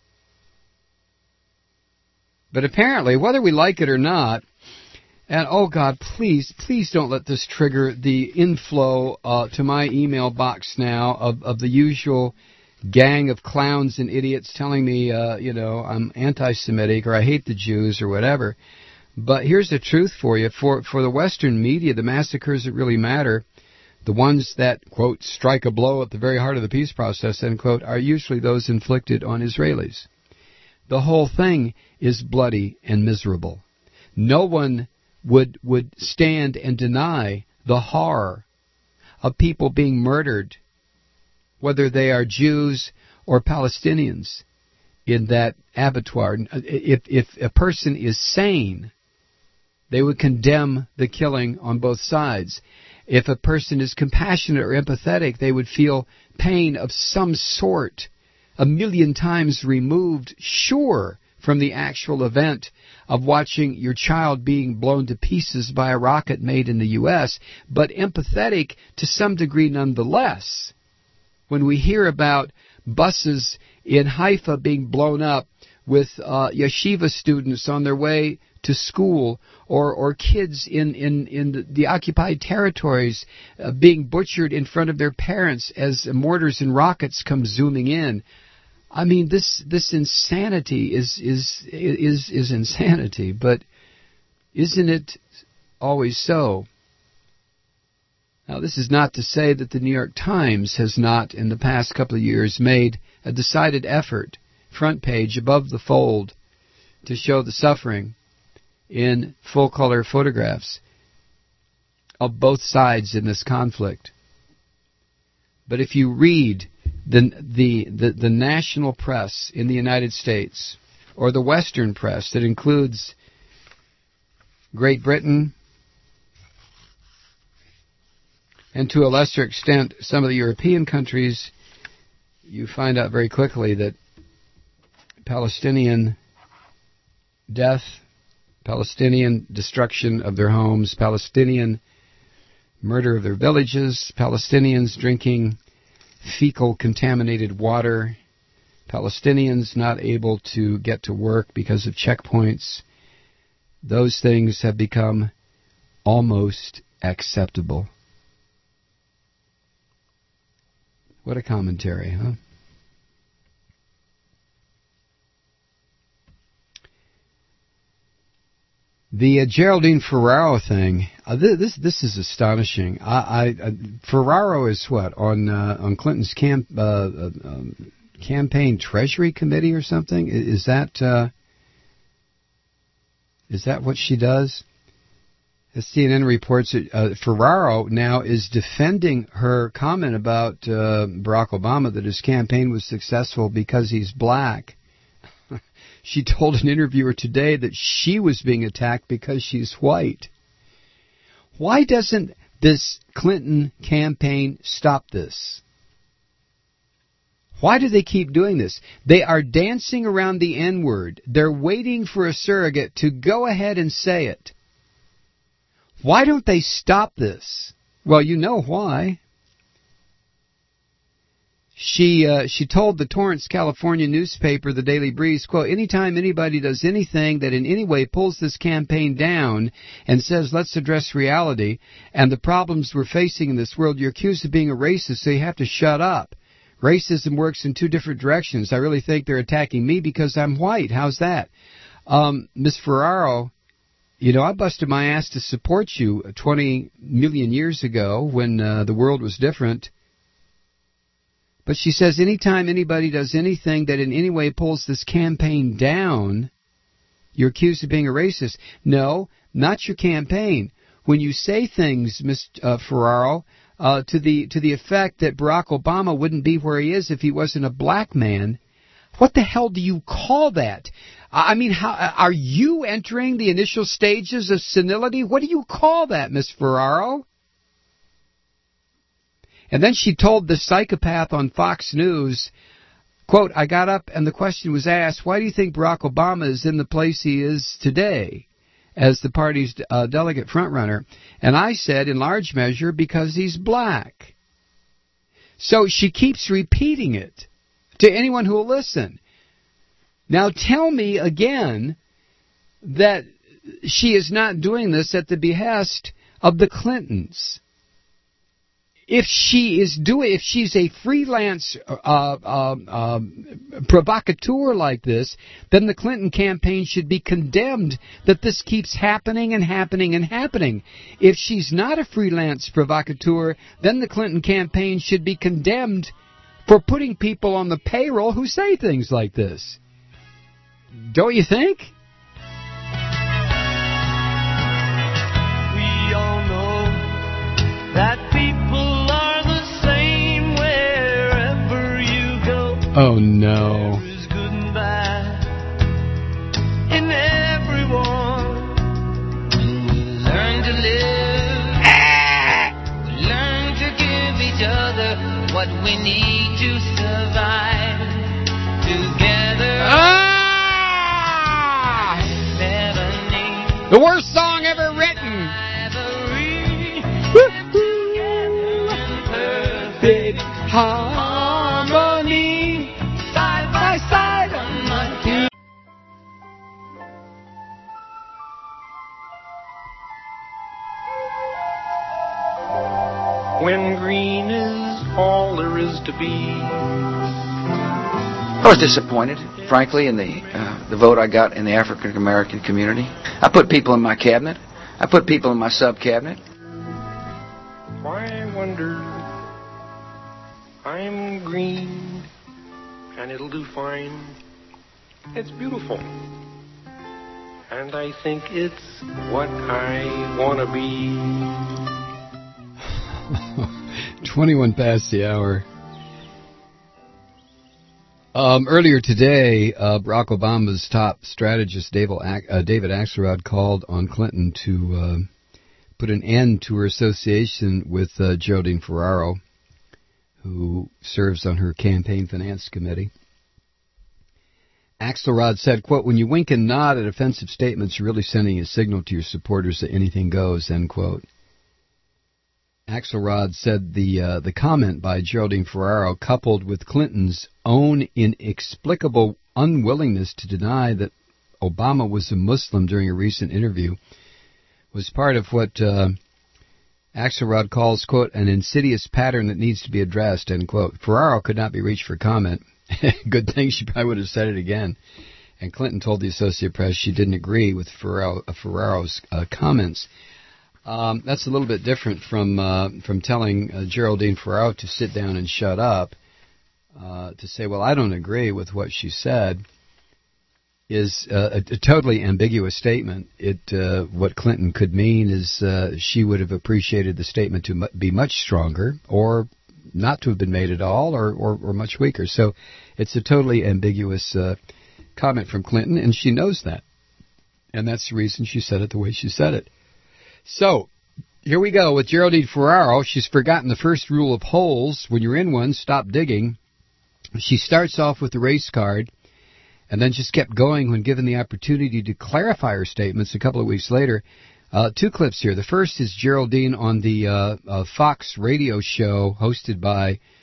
A: But apparently, whether we like it or not, and oh God, please, please don't let this trigger the inflow uh, to my email box now of, of the usual gang of clowns and idiots telling me, uh, you know, I'm anti-Semitic or I hate the Jews or whatever. But here's the truth for you. For, for the Western media, the massacres that really matter, the ones that, quote, strike a blow at the very heart of the peace process, end quote, are usually those inflicted on Israelis. The whole thing is bloody and miserable. No one would would stand and deny the horror of people being murdered, whether they are Jews or Palestinians, in that abattoir. If, if a person is sane, they would condemn the killing on both sides. If a person is compassionate or empathetic, they would feel pain of some sort, a million times removed, sure, from the actual event of watching your child being blown to pieces by a rocket made in the U S, but empathetic to some degree nonetheless. When we hear about buses in Haifa being blown up with uh, yeshiva students on their way to school, or or kids in, in, in the, the occupied territories uh, being butchered in front of their parents as mortars and rockets come zooming in, I mean, this this insanity is is is is insanity, but isn't it always so? Now, this is not to say that the New York Times has not, in the past couple of years, made a decided effort, front page, above the fold, to show the suffering in full-color photographs of both sides in this conflict. But if you read the, the, the, the national press in the United States, or the Western press that includes Great Britain, and to a lesser extent some of the European countries, you find out very quickly that Palestinian death, Palestinian destruction of their homes, Palestinian murder of their villages, Palestinians drinking fecal contaminated water, Palestinians not able to get to work because of checkpoints, those things have become almost acceptable. What a commentary, huh? The uh, Geraldine Ferraro thing, uh, th- this this is astonishing. I, I uh, Ferraro is what on uh, on Clinton's camp uh, uh, um, campaign treasury committee or something. Is, is that uh, is that what she does? As C N N reports that uh, Ferraro now is defending her comment about uh, Barack Obama that his campaign was successful because he's black. She told an interviewer today that she was being attacked because she's white. Why doesn't this Clinton campaign stop this? Why do they keep doing this? They are dancing around the N-word. They're waiting for a surrogate to go ahead and say it. Why don't they stop this? Well, you know why. She uh, she told the Torrance, California newspaper, the Daily Breeze, quote, anytime anybody does anything that in any way pulls this campaign down and says, let's address reality and the problems we're facing in this world, you're accused of being a racist, so you have to shut up. Racism works in two different directions. I really think they're attacking me because I'm white. How's that? Um, Miz Ferraro, you know, I busted my ass to support you twenty million years ago when uh, the world was different. But she says anytime anybody does anything that in any way pulls this campaign down, you're accused of being a racist. No, not your campaign. When you say things, Miz Uh, Ferraro, uh, to the to the effect that Barack Obama wouldn't be where he is if he wasn't a black man, what the hell do you call that? I mean, how, are you entering the initial stages of senility? What do you call that, Miz Ferraro? And then she told the psychopath on Fox News, quote, I got up and the question was asked, why do you think Barack Obama is in the place he is today as the party's uh, delegate frontrunner? And I said, in large measure, because he's black. So she keeps repeating it to anyone who will listen. Now tell me again that she is not doing this at the behest of the Clintons. If she is doing, if she's a freelance uh, uh, uh, provocateur like this, then the Clinton campaign should be condemned that this keeps happening and happening and happening. If she's not a freelance provocateur, then the Clinton campaign should be condemned for putting people on the payroll who say things like this. Don't you think?
E: We all know that people are the same wherever you go.
A: Oh, no.
E: There is good and bad in everyone. When we learn to live, we learn to give each other what we need to survive together.
A: Ah! The worst song ever written. Perfect harmony, side by side on my feet.
E: When green is all there is to be.
D: I was disappointed, frankly, in the uh, the vote I got in the African American community. I put people in my cabinet. I put people in my sub-cabinet.
E: Why wonder? I'm green, and it'll do fine. It's beautiful, and I think it's what I want to be.
A: twenty-one past the hour. Um, earlier today, uh, Barack Obama's top strategist, David, uh, David Axelrod, called on Clinton to uh, put an end to her association with uh, Geraldine Ferraro, who serves on her campaign finance committee. Axelrod said, quote, when you wink and nod at offensive statements, you're really sending a signal to your supporters that anything goes, end quote. Axelrod said the uh, the comment by Geraldine Ferraro, coupled with Clinton's own inexplicable unwillingness to deny that Obama was a Muslim during a recent interview, was part of what uh, Axelrod calls, quote, an insidious pattern that needs to be addressed, end quote. Ferraro could not be reached for comment. Good thing she probably would have said it again. And Clinton told the Associated Press she didn't agree with Ferraro, uh, Ferraro's uh, comments. Um, that's a little bit different from uh, from telling uh, Geraldine Ferraro to sit down and shut up. Uh, to say, well, I don't agree with what she said, is uh, a, a totally ambiguous statement. It uh, what Clinton could mean is uh, she would have appreciated the statement to mu- be much stronger, or not to have been made at all, or, or, or much weaker. So it's a totally ambiguous uh, comment from Clinton, and she knows that. And that's the reason she said it the way she said it. So, here we go with Geraldine Ferraro. She's forgotten the first rule of holes. When you're in one, stop digging. She starts off with the race card and then just kept going when given the opportunity to clarify her statements a couple of weeks later. Uh, two clips here. The first is Geraldine on the uh, uh, Fox radio show hosted by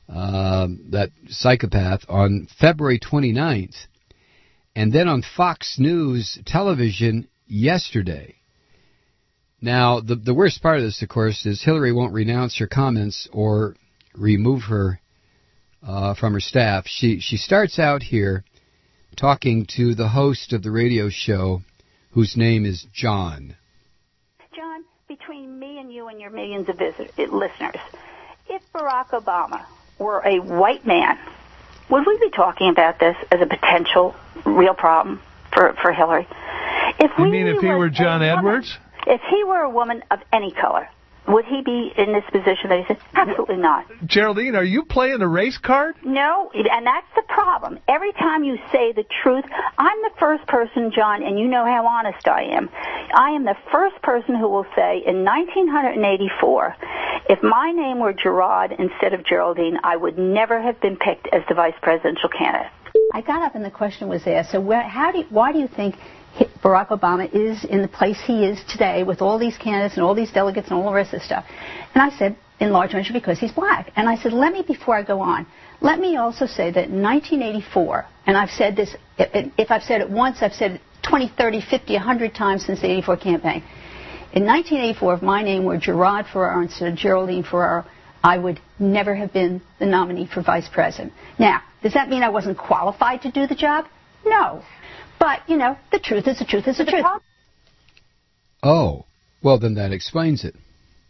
A: uh, that psychopath, on February twenty-ninth, and then on Fox News television yesterday. Now, the the worst part of this, of course, is Hillary won't renounce her comments or remove her uh, from her staff. She she starts out here talking to the host of the radio show, whose name is John.
F: John, between me and you and your millions of visit- listeners, if Barack Obama were a white man, would we be talking about this as a potential real problem for, for Hillary? If
G: You
F: we
G: mean if he were John
F: woman,
G: Edwards?
F: If he were a woman of any color, would he be in this position that he's in? Absolutely not.
G: Geraldine, are you playing the race card?
F: No, and that's the problem. Every time you say the truth, I'm the first person, John, and you know how honest I am. I am the first person who will say, in nineteen eighty-four, if my name were Gerard instead of Geraldine, I would never have been picked as the vice presidential candidate. I got up and the question was asked, so where, how do you, why do you think Barack Obama is in the place he is today with all these candidates and all these delegates and all the rest of the stuff? And I said, in large measure, because he's black. And I said, let me, before I go on, let me also say that in nineteen eighty-four, and I've said this, if I've said it once, I've said it twenty, thirty, fifty, one hundred times since the eighty-four campaign. In nineteen eighty-four, if my name were Gerard Ferraro instead of Geraldine Ferraro, I would never have been the nominee for vice president. Now, does that mean I wasn't qualified to do the job? No. But, you know, the truth is the truth is the truth.
A: Oh, well, then that explains it.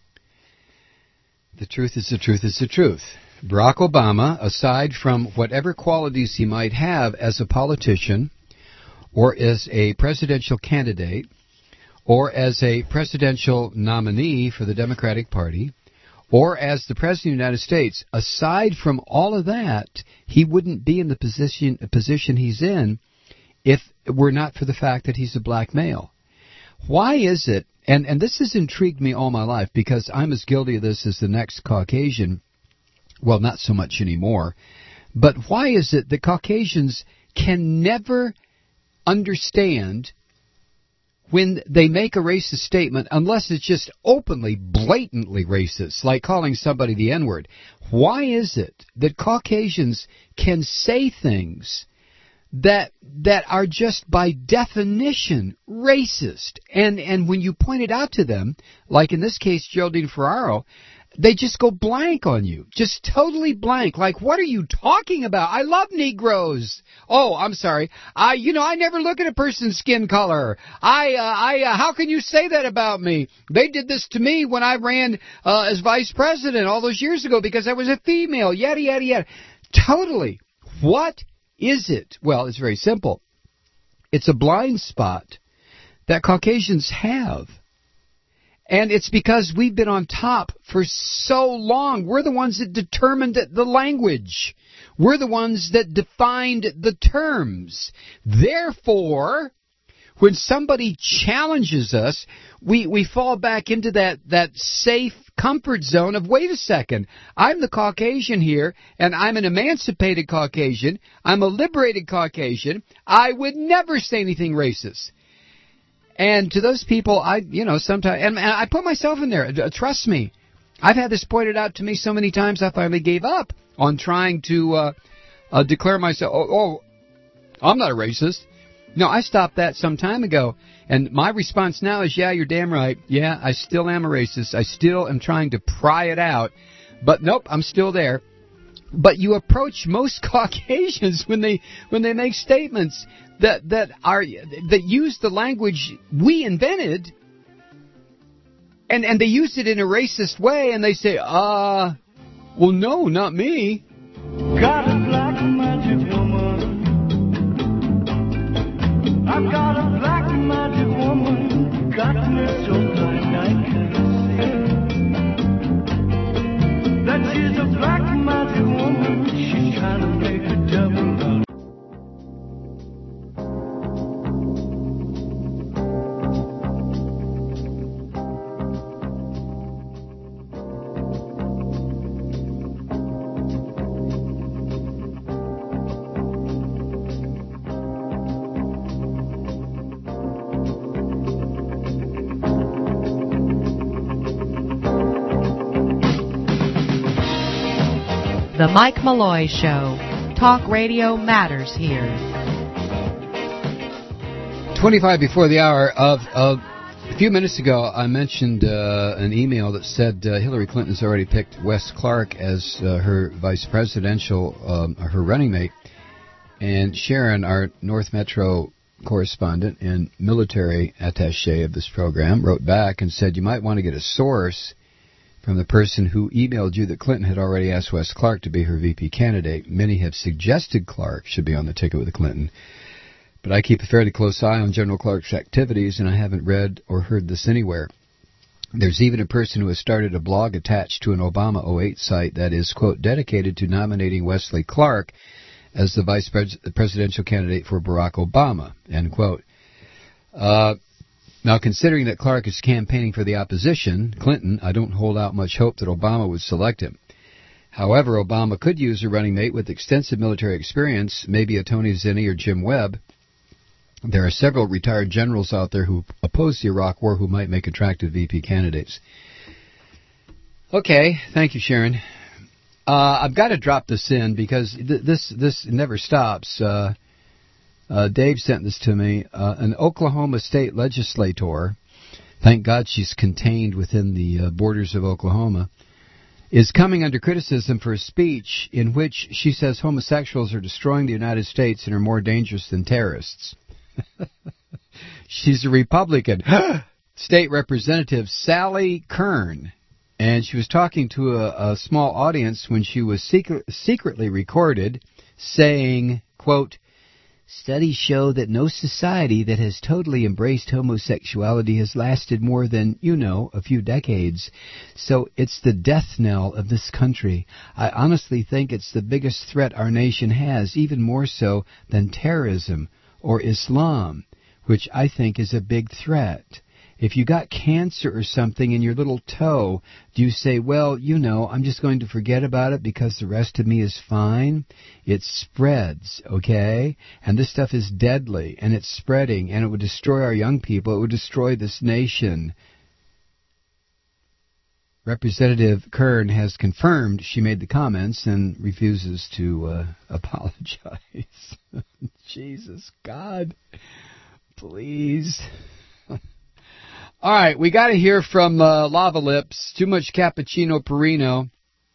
A: The truth is the truth is the truth. Barack Obama, aside from whatever qualities he might have as a politician or as a presidential candidate or as a presidential nominee for the Democratic Party or as the President of the United States, aside from all of that, he wouldn't be in the position, position he's in if it were not for the fact that he's a black male. Why is it, and, and this has intrigued me all my life because I'm as guilty of this as the next Caucasian, well, not so much anymore, but why is it that Caucasians can never understand when they make a racist statement unless it's just openly, blatantly racist, like calling somebody the N-word? Why is it that Caucasians can say things that that are just by definition racist? And and when you point it out to them, like in this case Geraldine Ferraro, they just go blank on you. Just totally blank. Like, what are you talking about? I love Negroes. Oh, I'm sorry. I, you know, I never look at a person's skin color. I, uh, I, uh, how can you say that about me? They did this to me when I ran uh, as vice president all those years ago because I was a female. Yada, yada, yada. Totally. What is it? Well, it's very simple. It's a blind spot that Caucasians have. And it's because we've been on top for so long. We're the ones that determined the language. We're the ones that defined the terms. Therefore, when somebody challenges us, we, we fall back into that, that safe comfort zone of, wait a second, I'm the Caucasian here, and I'm an emancipated Caucasian. I'm a liberated Caucasian. I would never say anything racist. And to those people, I, you know, sometimes, and I put myself in there. Trust me, I've had this pointed out to me so many times. I finally gave up on trying to uh, uh, declare myself. Oh, oh, I'm not a racist. No, I stopped that some time ago. And my response now is, yeah, you're damn right. Yeah, I still am a racist. I still am trying to pry it out. But nope, I'm still there. But you approach most Caucasians when they when they make statements that that are that use the language we invented, and and they use it in a racist way, and they say, uh, well, no, not me.
E: Got a black magic woman. I've got a black magic woman. Got me so blind I can't see. That she's a black magic woman. She's trying to make a devil out.
B: The Mike Malloy Show. Talk radio matters here.
A: twenty-five before the hour of... of A few minutes ago, I mentioned uh, an email that said uh, Hillary Clinton's already picked Wes Clark as uh, her vice presidential, um, her running mate. And Sharon, our North Metro correspondent and military attaché of this program, wrote back and said you might want to get a source from the person who emailed you that Clinton had already asked Wes Clark to be her V P candidate. Many have suggested Clark should be on the ticket with Clinton. But I keep a fairly close eye on General Clark's activities, and I haven't read or heard this anywhere. There's even a person who has started a blog attached to an Obama oh eight site that is, quote, dedicated to nominating Wesley Clark as the vice pres- presidential candidate for Barack Obama, end quote. Uh, now, considering that Clark is campaigning for the opposition, Clinton, I don't hold out much hope that Obama would select him. However, Obama could use a running mate with extensive military experience, maybe a Tony Zinni or Jim Webb. There are several retired generals out there who oppose the Iraq War who might make attractive V P candidates. Okay, thank you, Sharon. Uh, I've got to drop this in because th- this this never stops. Uh, uh, Dave sent this to me. Uh, an Oklahoma state legislator, thank God she's contained within the uh, borders of Oklahoma, is coming under criticism for a speech in which she says homosexuals are destroying the United States and are more dangerous than terrorists. She's a Republican. State Representative Sally Kern. And she was talking to a, a small audience when she was secret, secretly recorded saying, quote, studies show that no society that has totally embraced homosexuality has lasted more than, you know, a few decades. So it's the death knell of this country. I honestly think it's the biggest threat our nation has, even more so than terrorism or Islam, which I think is a big threat. If you got cancer or something in your little toe, do you say, well, you know, I'm just going to forget about it because the rest of me is fine? It spreads, okay? And this stuff is deadly, and it's spreading, and it would destroy our young people. It would destroy this nation. Representative Kern has confirmed she made the comments and refuses to uh, apologize. Jesus, God, please. All right, we got to hear from uh, Lava Lips. Too much cappuccino Perino.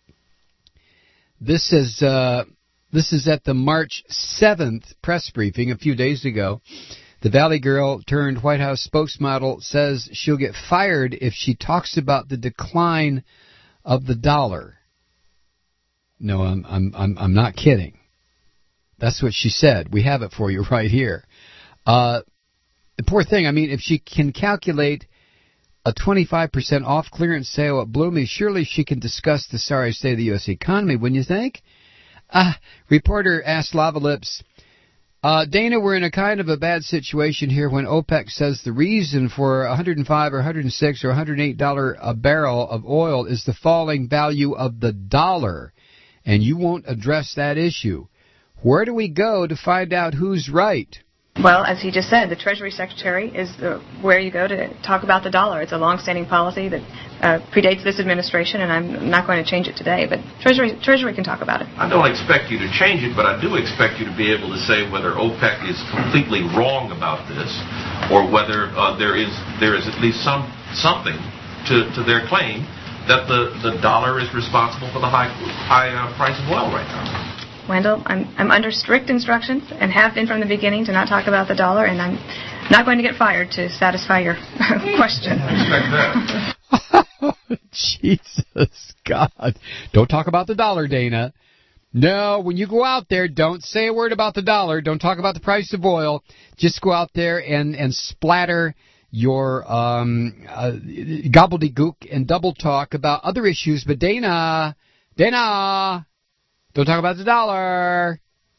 A: This is uh, this is at the March seventh press briefing a few days ago. The Valley Girl turned White House spokesmodel says she'll get fired if she talks about the decline of the dollar. No, I'm I'm I'm, I'm not kidding. That's what she said. We have it for you right here. Uh, the poor thing. I mean, if she can calculate a twenty-five percent off clearance sale at Bloomie, surely she can discuss the sorry state of the U S economy, wouldn't you think? Uh, reporter asked Lava Lips, uh, Dana, we're in a kind of a bad situation here when OPEC says the reason for one hundred five or one hundred six or one hundred eight dollars a barrel of oil is the falling value of the dollar, and you won't address that issue. Where do we go to find out who's right?
H: Well, as he just said, the Treasury Secretary is the, where you go to talk about the dollar. It's a long-standing policy that uh, predates this administration, and I'm not going to change it today. But Treasury Treasury can talk about it.
I: I don't expect you to change it, but I do expect you to be able to say whether OPEC is completely wrong about this, or whether uh, there is there is at least some something to, to their claim that the, the dollar is responsible for the high high uh, price of oil right now.
H: Wendell, I'm I'm under strict instructions and have been from the beginning to not talk about the dollar, and I'm not going to get fired to satisfy your question.
I: I expect
A: that. Jesus, God. Don't talk about the dollar, Dana. No, when you go out there, don't say a word about the dollar. Don't talk about the price of oil. Just go out there and, and splatter your um, uh, gobbledygook and double talk about other issues. But Dana, Dana... don't talk about the dollar.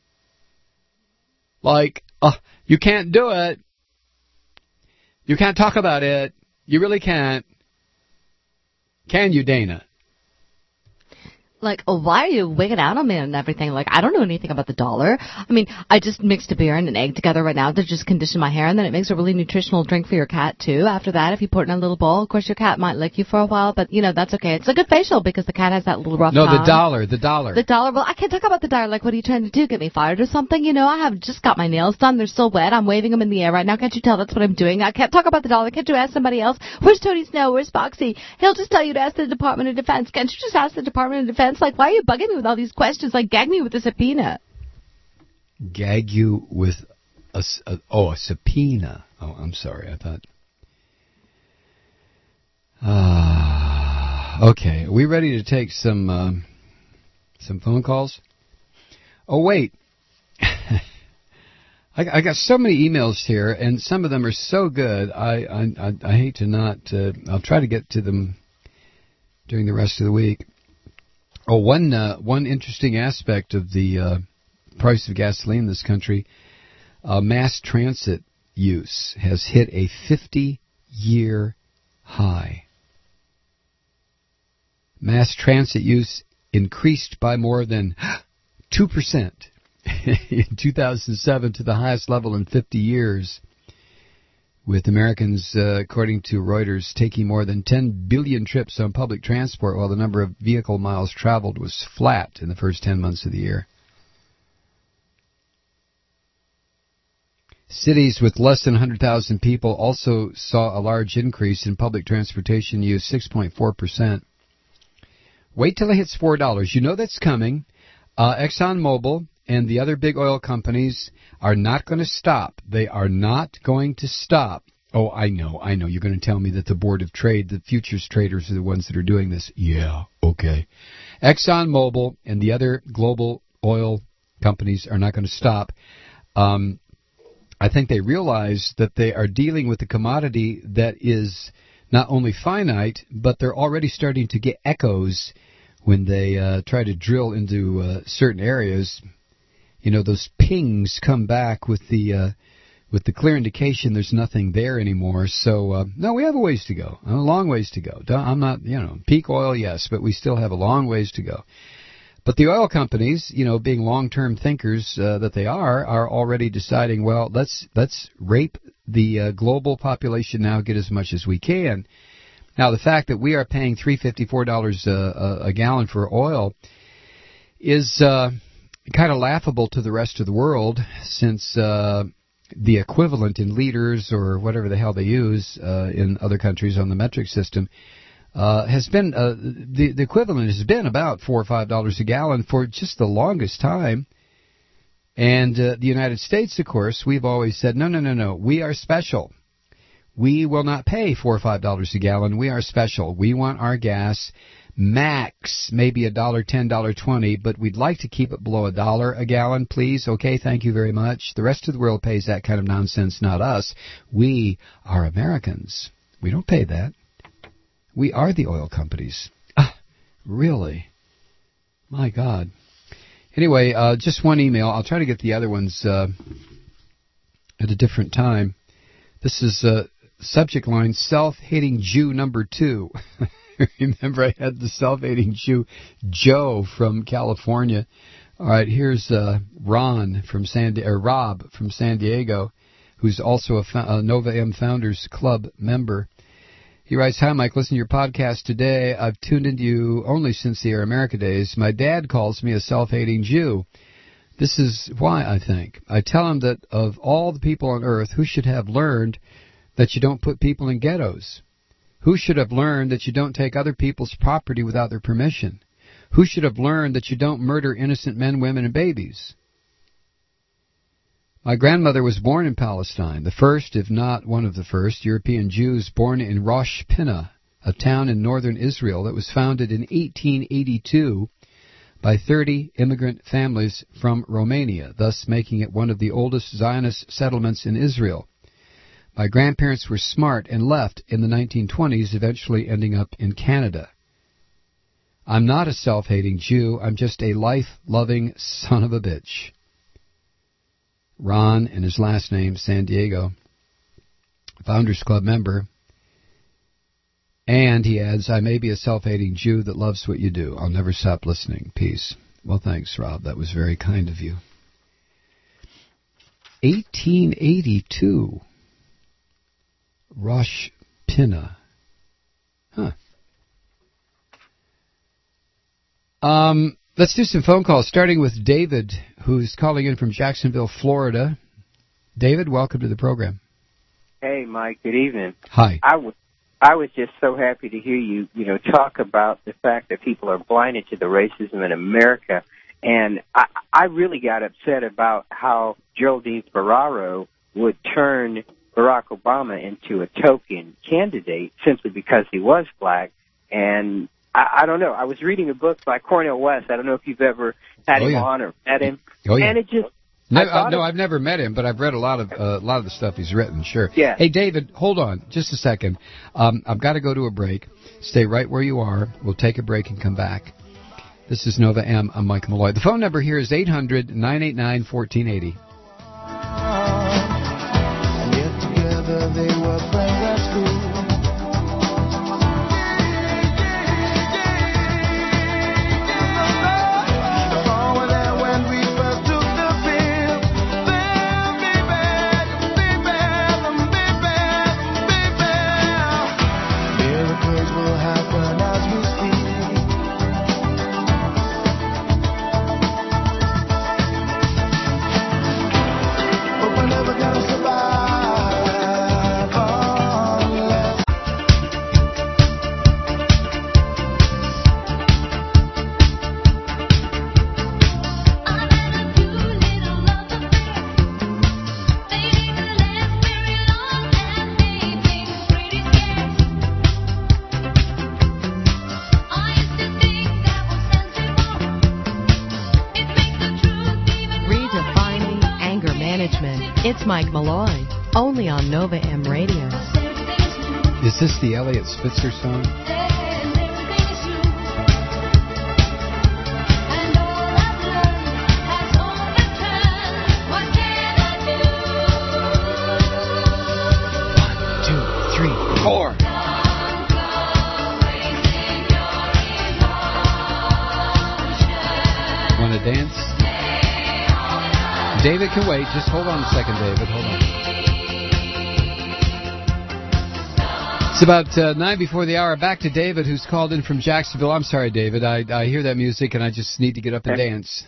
A: Like, uh, you can't do it. You can't talk about it. You really can't. Can you, Dana?
J: Like, oh, why are you wigging out on me and everything? Like, I don't know anything about the dollar. I mean, I just mixed a beer and an egg together right now to just condition my hair, and then it makes a really nutritional drink for your cat, too. After that, if you pour it in a little bowl, of course, your cat might lick you for a while, but, you know, that's okay. It's a good facial because the cat has that little rough
A: No,
J: time.
A: the dollar, the dollar.
J: The dollar. Well, I can't talk about the dollar. Like, what are you trying to do? Get me fired or something? You know, I have just got my nails done. They're still wet. I'm waving them in the air right now. Can't you tell that's what I'm doing? I can't talk about the dollar. Can't you ask somebody else? Where's Tony Snow? Where's Foxy? He'll just tell you to ask the Department of Defense. Can't you just ask the Department of Defense? Like, why are you bugging me with all these questions? Like, gag me with a subpoena.
A: Gag you with a, a oh a subpoena. Oh, I'm sorry. I thought. Ah, uh, okay. Are we ready to take some uh, some phone calls? Oh wait. I, I got so many emails here, and some of them are so good. I I, I, I hate to not. Uh, I'll try to get to them during the rest of the week. Oh, one uh, one interesting aspect of the uh, price of gasoline in this country, uh, mass transit use has hit a fifty-year high. Mass transit use increased by more than two percent in two thousand seven to the highest level in fifty years, with Americans, uh, according to Reuters, taking more than ten billion trips on public transport, while the number of vehicle miles traveled was flat in the first ten months of the year. Cities with less than one hundred thousand people also saw a large increase in public transportation use, six point four percent. Wait till it hits four dollars. You know that's coming. Uh, ExxonMobil and the other big oil companies are not going to stop. They are not going to stop. Oh, I know, I know. You're going to tell me that the Board of Trade, the futures traders, are the ones that are doing this. Yeah, okay. ExxonMobil and the other global oil companies are not going to stop. Um, I think they realize that they are dealing with a commodity that is not only finite, but they're already starting to get echoes when they uh, try to drill into uh, certain areas. You know, those pings come back with the uh, with the clear indication there's nothing there anymore. So, uh, no, we have a ways to go, a long ways to go. I'm not, you know, peak oil, yes, but we still have a long ways to go. But the oil companies, you know, being long-term thinkers uh, that they are, are already deciding, well, let's let's rape the uh, global population now, get as much as we can. Now, the fact that we are paying three hundred fifty-four dollars a, a, a gallon for oil is uh, kind of laughable to the rest of the world, since uh, the equivalent in liters or whatever the hell they use uh, in other countries on the metric system uh, has been uh, the the equivalent has been about four or five dollars a gallon for just the longest time. And uh, the United States, of course, we've always said no, no, no, no, we are special. We will not pay four or five dollars a gallon. We are special. We want our gas max maybe a dollar ten, dollar twenty, but we'd like to keep it below a dollar a gallon, please. Okay, thank you very much. The rest of the world pays that kind of nonsense, not us. We are Americans. We don't pay that. We are the oil companies. Ah, really? My God. Anyway, uh, just one email. I'll try to get the other ones uh, at a different time. This is uh, subject line, self-hating Jew number two. Remember, I had the self-hating Jew, Joe from California. All right, here's uh, Ron from San, or Rob from San Diego, who's also a, a Nova M Founders Club member. He writes, "Hi, Mike. Listen to your podcast today. I've tuned into you only since the Air America days. My dad calls me a self-hating Jew. This is why, I think. I tell him that of all the people on earth, who should have learned that you don't put people in ghettos? Who should have learned that you don't take other people's property without their permission? Who should have learned that you don't murder innocent men, women, and babies? My grandmother was born in Palestine, the first, if not one of the first, European Jews born in Rosh Pinna, a town in northern Israel that was founded in eighteen eighty-two by thirty immigrant families from Romania, thus making it one of the oldest Zionist settlements in Israel. My grandparents were smart and left in the nineteen twenties, eventually ending up in Canada. I'm not a self-hating Jew. I'm just a life-loving son of a bitch." Ron, and his last name, San Diego, Founders Club member. And And he adds, I may be a self-hating Jew that loves what you do. I'll never stop listening. Peace. Well, thanks, Rob. That was very kind of you. eighteen eighty-two. Rosh Pinna. Huh. Um, let's do some phone calls, starting with David, who's calling in from Jacksonville, Florida. David, welcome to the program.
K: Hey, Mike. Good evening.
A: Hi.
K: I was I was just so happy to hear you, you know, talk about the fact that people are blinded to the racism in America. And I, I really got upset about how Geraldine Ferraro would turn Barack Obama into a token candidate simply because he was black. And I, I don't know. I was reading a book by Cornel West. I don't know if you've ever had
A: oh,
K: him
A: yeah.
K: on or met him.
A: Oh, yeah.
K: And it just...
A: No,
K: uh,
A: no, I've never met him, but I've read a lot of uh, a lot of the stuff he's written. Sure.
K: Yeah.
A: Hey, David, hold on just a second. Um, I've got to go to a break. Stay right where you are. We'll take a break and come back. This is Nova M. I'm Mike Malloy. The phone number here is eight hundred, nine eight nine, one four eight zero.
C: And yet together they were friends at school.
B: It's Mike Malloy, only on Nova M Radio.
A: Is this the Elliot Spitzer song? One, two, three, four. Want to dance? David can wait. Just hold on a second, David. Hold on. It's about uh, nine before the hour. Back to David, who's called in from Jacksonville. I'm sorry, David. I, I hear that music, and I just need to get up and dance.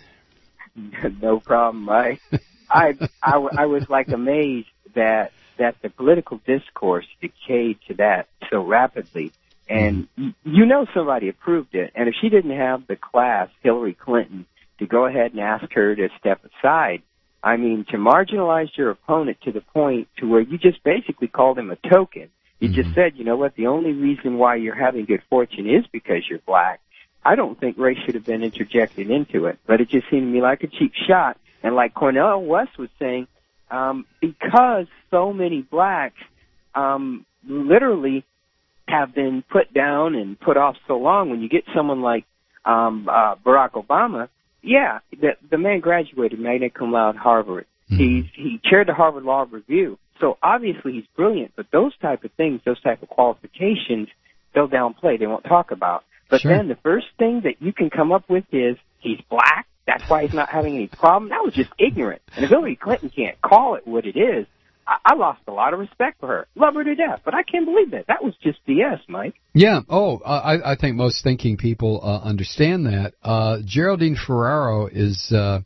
K: No problem, Mike. I, I, I was, like, amazed that that the political discourse decayed to that so rapidly. And mm. you know somebody approved it. And if she didn't have the class, Hillary Clinton, to go ahead and ask her to step aside, I mean, to marginalize your opponent to the point to where you just basically called him a token. You mm-hmm. just said, you know what, the only reason why you're having good fortune is because you're black. I don't think race should have been interjected into it, but it just seemed to me like a cheap shot. And like Cornel West was saying, um, because so many blacks um, literally have been put down and put off so long, when you get someone like um, uh, Barack Obama, yeah, the, the man graduated magna cum laude Harvard. Mm-hmm. He's, he chaired the Harvard Law Review. So obviously he's brilliant, but those type of things, those type of qualifications, they'll downplay. They won't talk about. But sure. Then the first thing that you can come up with is he's black. That's why he's not having any problem. That was just ignorant. And if Hillary Clinton can't call it what it is, I, I lost a lot of respect for her. Love her to death, but I can't believe that. That was just B S, Mike.
A: Yeah. Oh, I, I think most thinking people uh, understand that. Uh, Geraldine Ferraro is uh,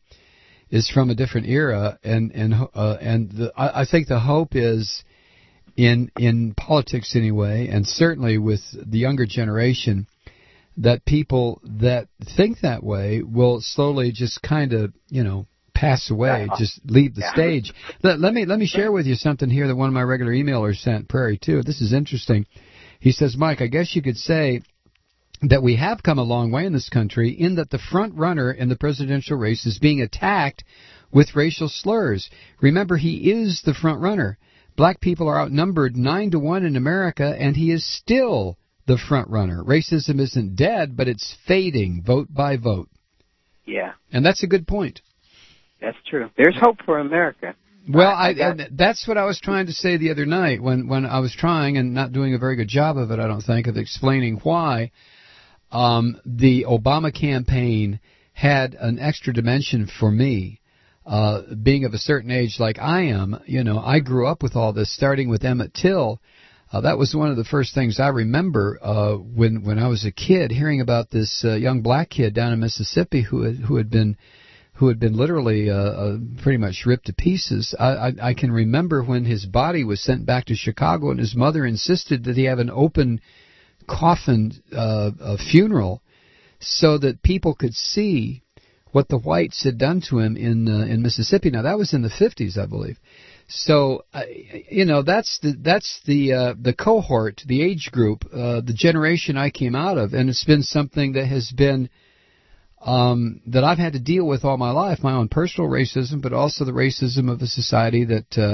A: is from a different era, and and uh, and the, I, I think the hope is in in politics anyway, and certainly with the younger generation, that people that think that way will slowly just kind of, you know, pass away, just leave the yeah. stage. Let, let me let me share with you something here that one of my regular emailers sent, Prairie too. This is interesting. He says, Mike, I guess you could say that we have come a long way in this country in that the front runner in the presidential race is being attacked with racial slurs. Remember, he is the front runner. Black people are outnumbered nine to one in America, and he is still the front runner. Racism isn't dead, but it's fading vote by vote.
K: Yeah.
A: And that's a good point.
K: That's true. There's hope for America.
A: Well, I,
K: I got,
A: that's what I was trying to say the other night when, when I was trying and not doing a very good job of it, I don't think, of explaining why um, the Obama campaign had an extra dimension for me. Uh, being of a certain age like I am, you know, I grew up with all this, starting with Emmett Till. Uh, that was one of the first things I remember uh, when when I was a kid, hearing about this uh, young black kid down in Mississippi who had, who had been who had been literally uh, uh, pretty much ripped to pieces. I, I, I can remember when his body was sent back to Chicago, and his mother insisted that he have an open coffin uh, a funeral so that people could see what the whites had done to him in uh, in Mississippi. Now that was in the fifties, I believe. So uh, you know that's the that's the uh, the cohort, the age group, uh, the generation I came out of, and it's been something that has been um, that I've had to deal with all my life, my own personal racism, but also the racism of a society that uh,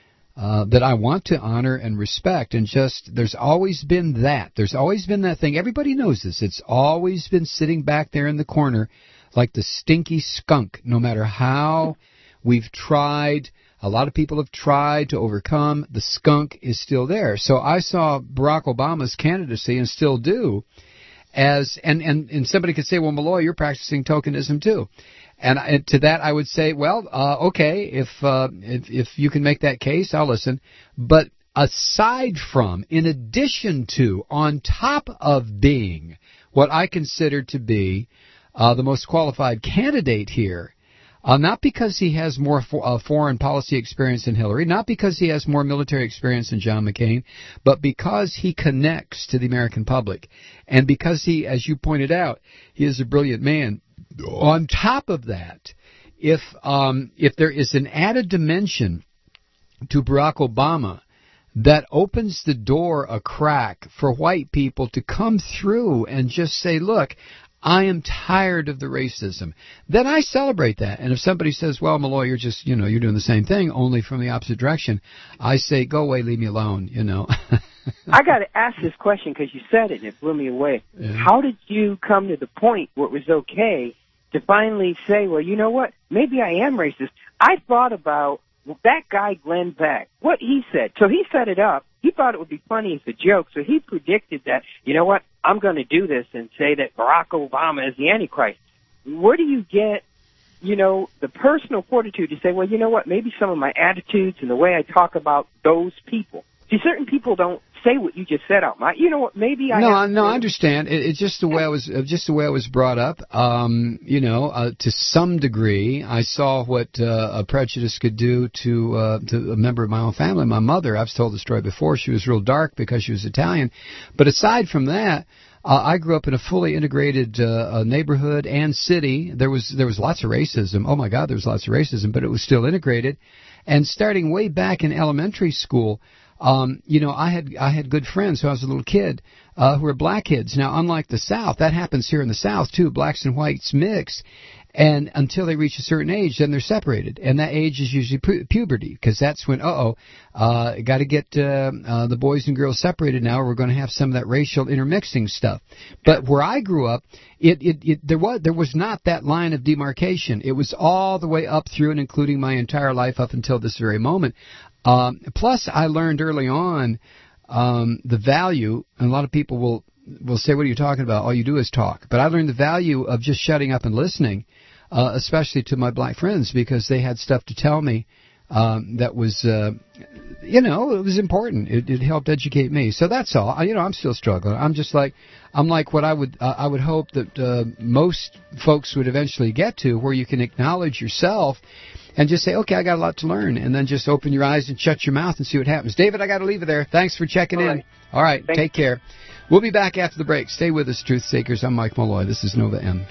A: uh, that I want to honor and respect. And just there's always been that. There's always been that thing. Everybody knows this. It's always been sitting back there in the corner like the stinky skunk, no matter how we've tried. A lot of people have tried to overcome. The skunk is still there. So I saw Barack Obama's candidacy, and still do, as and, and, and somebody could say, well, Malloy, you're practicing tokenism too. And I, to that I would say, well, uh, okay, if, uh, if if you can make that case, I'll listen. But aside from, in addition to, on top of being what I consider to be uh, the most qualified candidate here, Uh, not because he has more for, uh, foreign policy experience than Hillary, not because he has more military experience than John McCain, but because he connects to the American public. And because he, as you pointed out, he is a brilliant man. On top of that, if um, if there is an added dimension to Barack Obama that opens the door a crack for white people to come through and just say, look, I am tired of the racism, then I celebrate that. And if somebody says, well, Malloy, you're just, you know, you're doing the same thing, only from the opposite direction, I say, go away, leave me alone, you know.
K: I got to ask this question because you said it and it blew me away. Yeah. How did you come to the point where it was okay to finally say, well, you know what, maybe I am racist? I thought about that guy, Glenn Beck, what he said. So he set it up. He thought it would be funny as a joke, so he predicted that, you know what, I'm going to do this and say that Barack Obama is the Antichrist. Where do you get, you know, the personal fortitude to say, well, you know what, maybe some of my attitudes and the way I talk about those people. See, certain people don't say what you just said out my, you know what, maybe I
A: No,
K: have
A: no,
K: to,
A: I understand. It, it's just the way I was, just the way I was brought up. Um, you know, uh, to some degree, I saw what uh, a prejudice could do to uh, to a member of my own family. My mother, I've told the story before, she was real dark because she was Italian. But aside from that, uh, I grew up in a fully integrated uh, neighborhood and city. There was there was lots of racism. Oh my God, there was lots of racism, but it was still integrated. And starting way back in elementary school, Um, you know, I had I had good friends when I was a little kid uh, who were black kids. Now, unlike the South, that happens here in the South too. Blacks and whites mix, and until they reach a certain age, then they're separated. And that age is usually pu- puberty, because that's when, uh-oh, uh, got to get uh, uh, the boys and girls separated now, or we're going to have some of that racial intermixing stuff. But where I grew up, it, it, it there was there was not that line of demarcation. It was all the way up through and including my entire life up until this very moment. Um, plus, I learned early on um, the value, and a lot of people will will say, what are you talking about? All you do is talk. But I learned the value of just shutting up and listening, uh, especially to my black friends, because they had stuff to tell me um, that was, uh, you know, it was important. It, it helped educate me. So that's all. I, you know, I'm still struggling. I'm just like, I'm like what I would uh, I would hope that uh, most folks would eventually get to, where you can acknowledge yourself and just say, okay, I got a lot to learn, and then just open your eyes and shut your mouth and see what happens. David, I got to leave it there. Thanks for checking
K: All
A: in.
K: right.
A: All right,
K: Thanks.
A: Take care. We'll be back after the break. Stay with us, Truth Seekers. I'm Mike Malloy. This is Nova M.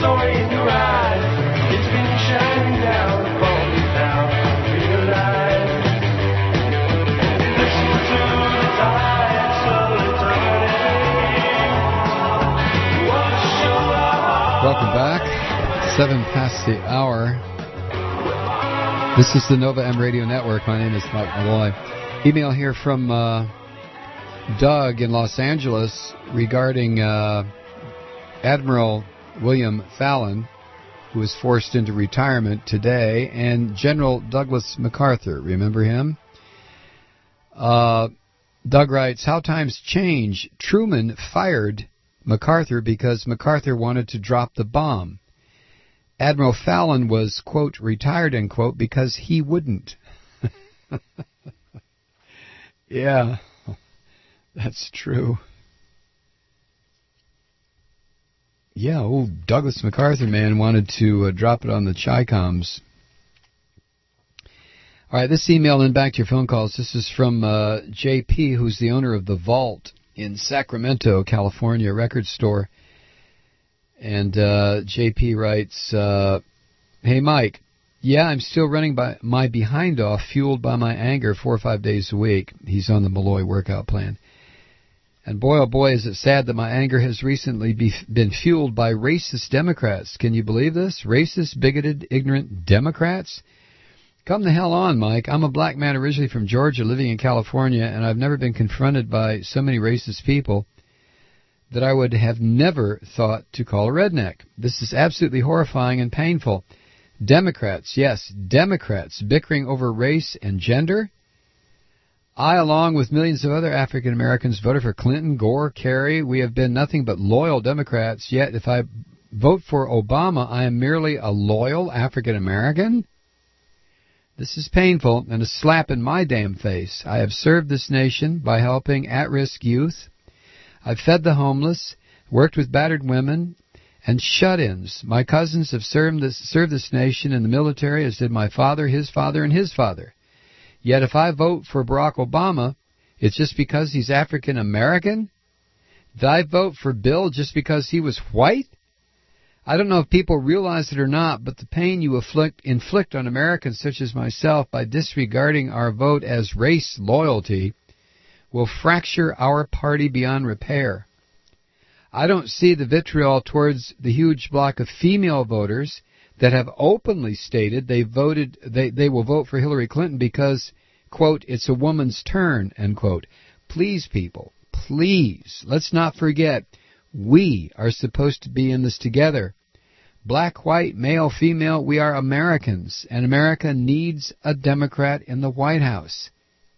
E: joy in your eyes. It's been shining down upon me now. Realize. Listen to the tide slowly turning. Wash over our
A: Welcome back. Seven past the hour. This is the Nova M Radio Network. My name is Mike Malloy. Email here from uh, Doug in Los Angeles regarding uh, Admiral William Fallon, who was forced into retirement today, and General Douglas MacArthur. Remember him? Uh, Doug writes, how times change. Truman fired MacArthur because MacArthur wanted to drop the bomb. Admiral Fallon was, quote, retired, end quote, because he wouldn't. Yeah, that's true. Yeah, old Douglas MacArthur, man, wanted to uh, drop it on the Chi-Coms. All right, this email and back to your phone calls. This is from uh, J P, who's the owner of The Vault in Sacramento, California, record store. And uh, J P writes, uh, hey, Mike, yeah, I'm still running by my behind off, fueled by my anger four or five days a week. He's on the Malloy workout plan. And boy, oh boy, is it sad that my anger has recently be, been fueled by racist Democrats. Can you believe this? Racist, bigoted, ignorant Democrats? Come the hell on, Mike. I'm a black man originally from Georgia living in California, and I've never been confronted by so many racist people that I would have never thought to call a redneck. This is absolutely horrifying and painful. Democrats, yes, Democrats bickering over race and gender. I, along with millions of other African Americans, voted for Clinton, Gore, Kerry. We have been nothing but loyal Democrats, yet if I vote for Obama, I am merely a loyal African American? This is painful and a slap in my damn face. I have served this nation by helping at-risk youth. I've fed the homeless, worked with battered women, and shut-ins. My cousins have served this, served this nation in the military, as did my father, his father, and his father. Yet if I vote for Barack Obama, it's just because he's African American? Did I vote for Bill just because he was white? I don't know if people realize it or not, but the pain you afflict, inflict on Americans such as myself by disregarding our vote as race loyalty will fracture our party beyond repair. I don't see the vitriol towards the huge block of female voters that have openly stated they voted they, they will vote for Hillary Clinton because, quote, it's a woman's turn, end quote. Please, people, please, let's not forget, we are supposed to be in this together. Black, white, male, female, we are Americans, and America needs a Democrat in the White House.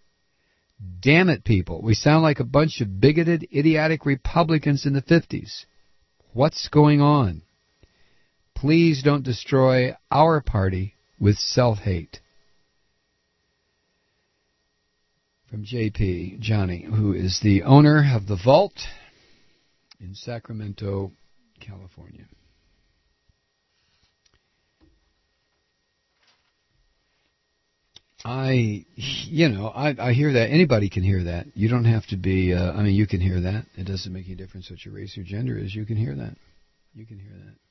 A: Damn it, people. We sound like a bunch of bigoted, idiotic Republicans in the fifties. What's going on? Please don't destroy our party with self-hate. From J P, Johnny, who is the owner of The Vault in Sacramento, California. I, you know, I, I hear that. Anybody can hear that. You don't have to be, uh, I mean, you can hear that. It doesn't make any difference what your race or gender is. You can hear that. You can hear that.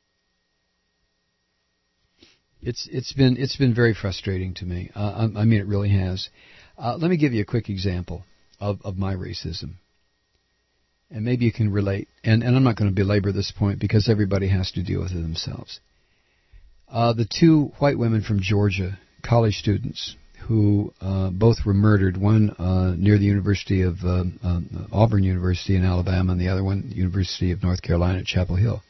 A: It's it's been it's been very frustrating to me. Uh, I, I mean, it really has. Uh, let me give you a quick example of, of my racism. And maybe you can relate. And, and I'm not going to belabor this point because everybody has to deal with it themselves. Uh, the two white women from Georgia, college students, who uh, both were murdered, one uh, near the University of uh, uh, Auburn University in Alabama, and the other one, University of North Carolina at Chapel Hill.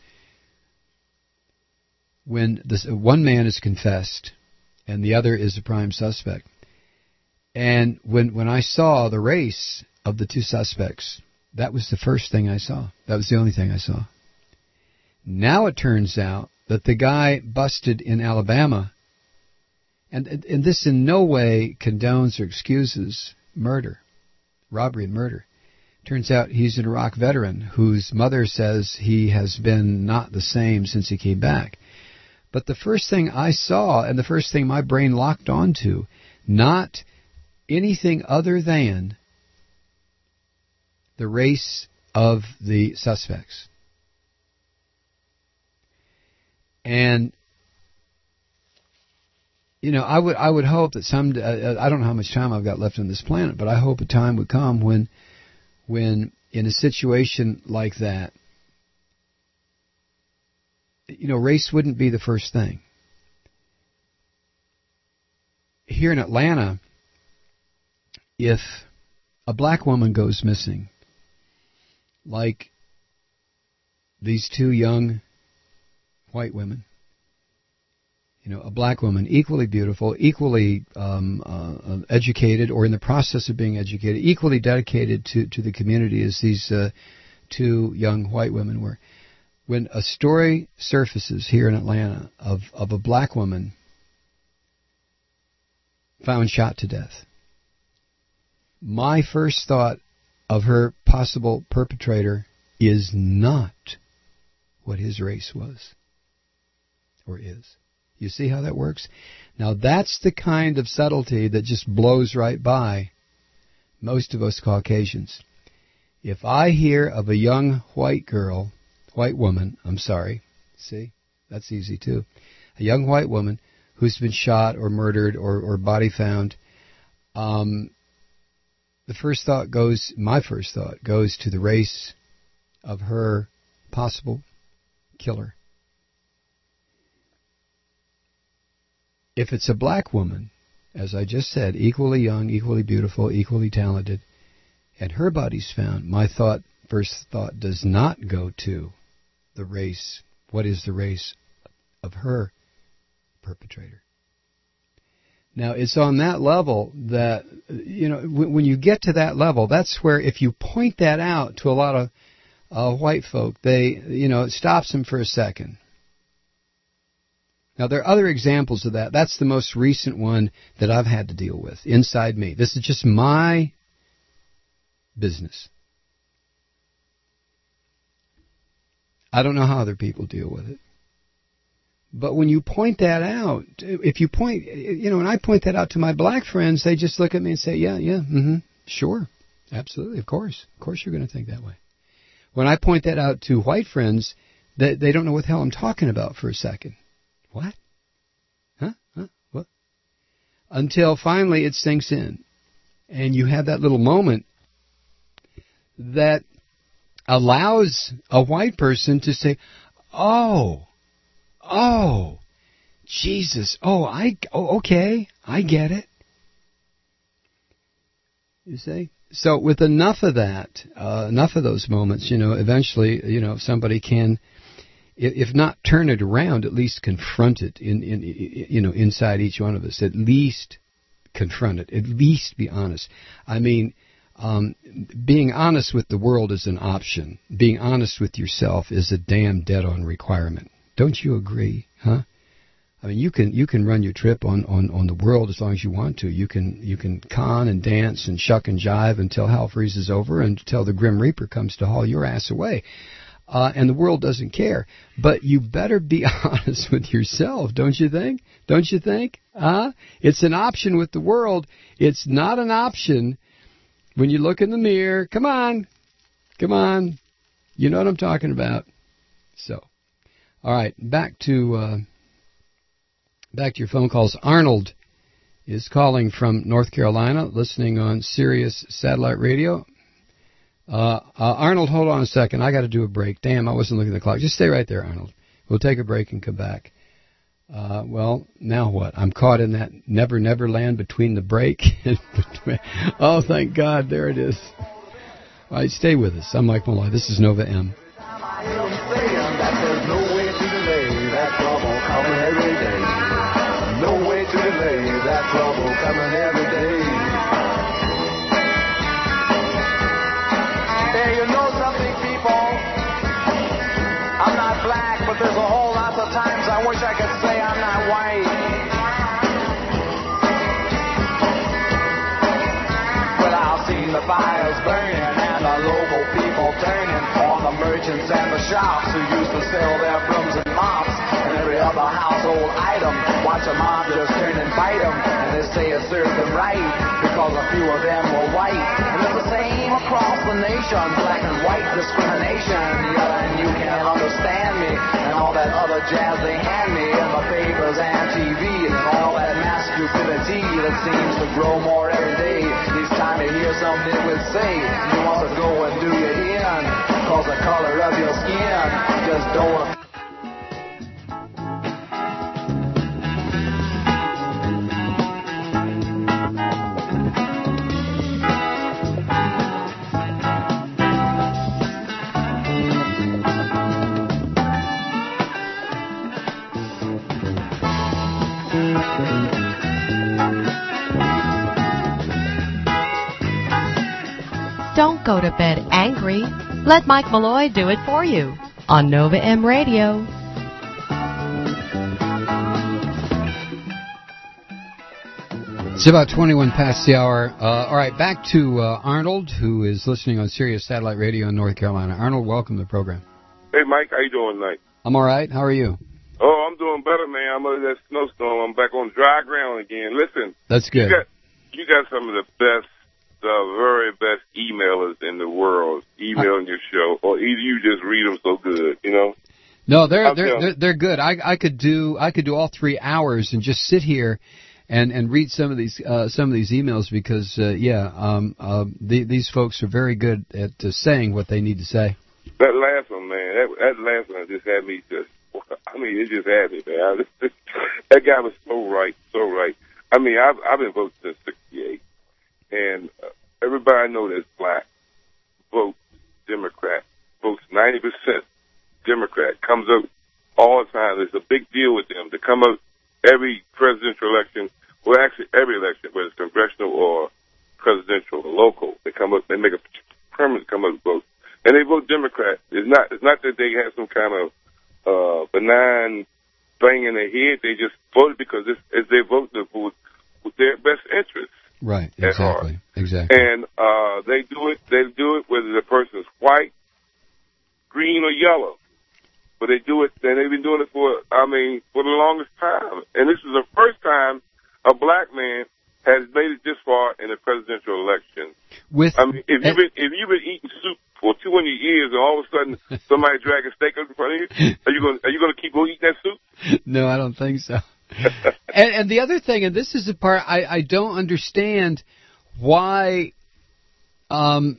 A: When this, one man is confessed, and the other is a prime suspect, and when when I saw the race of the two suspects, that was the first thing I saw. That was the only thing I saw. Now it turns out that the guy busted in Alabama, and, and this in no way condones or excuses murder, robbery and murder. Turns out he's an Iraq veteran whose mother says he has been not the same since he came back. But the first thing I saw, and the first thing my brain locked onto, not anything other than the race of the suspects. And you know, I would I would hope that some uh, I don't know how much time I've got left on this planet, but I hope a time would come when when in a situation like that, you know, race wouldn't be the first thing. Here in Atlanta, if a black woman goes missing, like these two young white women, you know, a black woman, equally beautiful, equally um, uh, educated, or in the process of being educated, equally dedicated to, to the community as these uh, two young white women were. When a story surfaces here in Atlanta of, of a black woman found shot to death, my first thought of her possible perpetrator is not what his race was or is. You see how that works? Now that's the kind of subtlety that just blows right by most of us Caucasians. If I hear of a young white girl, white woman, I'm sorry, see, that's easy too, a young white woman who's been shot or murdered or, or body found, um, the first thought goes, my first thought goes to the race of her possible killer. If it's a black woman, as I just said, equally young, equally beautiful, equally talented, and her body's found, my thought, first thought, does not go to the race. What is the race of her perpetrator? Now, it's on that level that, you know, when you get to that level, that's where if you point that out to a lot of uh, white folk, they, you know, it stops them for a second. Now, there are other examples of that. That's the most recent one that I've had to deal with inside me. This is just my business. I don't know how other people deal with it. But when you point that out, if you point, you know, and I point that out to my black friends, they just look at me and say, yeah, yeah, mm-hmm, sure, absolutely, of course. Of course you're going to think that way. When I point that out to white friends, they, they don't know what the hell I'm talking about for a second. What? Huh? Huh? What? Until finally it sinks in. And you have that little moment that allows a white person to say, oh, oh, Jesus, oh, I, oh, okay, I get it. You see? So with enough of that, uh, enough of those moments, you know, eventually, you know, somebody can, if not turn it around, at least confront it in, in, you know, inside each one of us. At least confront it. At least be honest. I mean, um, being honest with the world is an option. Being honest with yourself is a damn dead-on requirement. Don't you agree, huh? I mean, you can you can run your trip on, on, on the world as long as you want to. You can you can con and dance and shuck and jive until hell freezes over and until the Grim Reaper comes to haul your ass away. Uh, and the world doesn't care. But you better be honest with yourself, don't you think? Don't you think? Huh? It's an option with the world. It's not an option when you look in the mirror. Come on. Come on. You know what I'm talking about. So, all right, back to uh, back to your phone calls. Arnold is calling from North Carolina, listening on Sirius Satellite Radio. Uh, uh, Arnold, hold on a second. I got to do a break. Damn, I wasn't looking at the clock. Just stay right there, Arnold. We'll take a break and come back. Uh, well, now what? I'm caught in that never, never land between the break. Oh, thank God. There it is. All right, stay with us. I'm Mike Malloy. This is Nova M.
L: There's a whole lot of times I wish I could say I'm not white. But I've seen the fires burning and the local people turning on the merchants and the shops who used to sell their brooms and mops and every other household item. Watch a mob just turn and fight them, and they say it served them right because a few of them were white. And it's the same across the nation, black and white discrimination. Yeah, and you can't understand me and all that other the jazz they hand me in the papers and T V, and all that mass stupidity that seems to grow more every day. Each time you hear something would say, you want to go and do your in, cause the color of your skin just don't.
B: Don't go to bed angry. Let Mike Malloy do it for you on Nova M Radio.
A: It's about twenty-one past the hour. Uh, all right, back to uh, Arnold, who is listening on Sirius Satellite Radio in North Carolina. Arnold, welcome to the program.
M: Hey, Mike, how you doing tonight?
A: I'm all right. How are you?
M: Oh, I'm doing better, man. I'm under that snowstorm. I'm back on dry ground again. Listen.
A: That's good.
M: You got, you got some of the best, the very best emailers in the world emailing your show, or either you just read them so good, you know?
A: No, they're they're they're, they're good. I I could do I could do all three hours and just sit here and and read some of these uh, some of these emails because uh, yeah, um, uh, the, these folks are very good at uh, saying what they need to say.
M: That last one, man. That that last one just had me just. I mean, it just had me, man. I just, that guy was so right, so right. I mean, I've I've been voting since sixty-eight, and uh, everybody I know that's black votes Democrat, votes ninety percent Democrat, comes up all the time. It's a big deal with them to come up every presidential election, well, actually every election, whether it's congressional or presidential or local. They come up, they make a permanent come up and vote, and they vote Democrat. It's not it's not that they have some kind of uh, benign thing in their head. They just voted because it's, it's they vote with, with their best interests.
A: Right, exactly, exactly.
M: And uh, they do it. They do it whether the person's white, green, or yellow. But they do it, and they've been doing it for, I mean, for the longest time. And this is the first time a black man has made it this far in a presidential election.
A: With
M: I mean, if you've been if you've been eating soup for two hundred years, and all of a sudden somebody drag a steak up in front of you, are you going are you going to keep on eating that soup?
A: No, I don't think so. and, and the other thing, and this is the part I, I don't understand why. Um,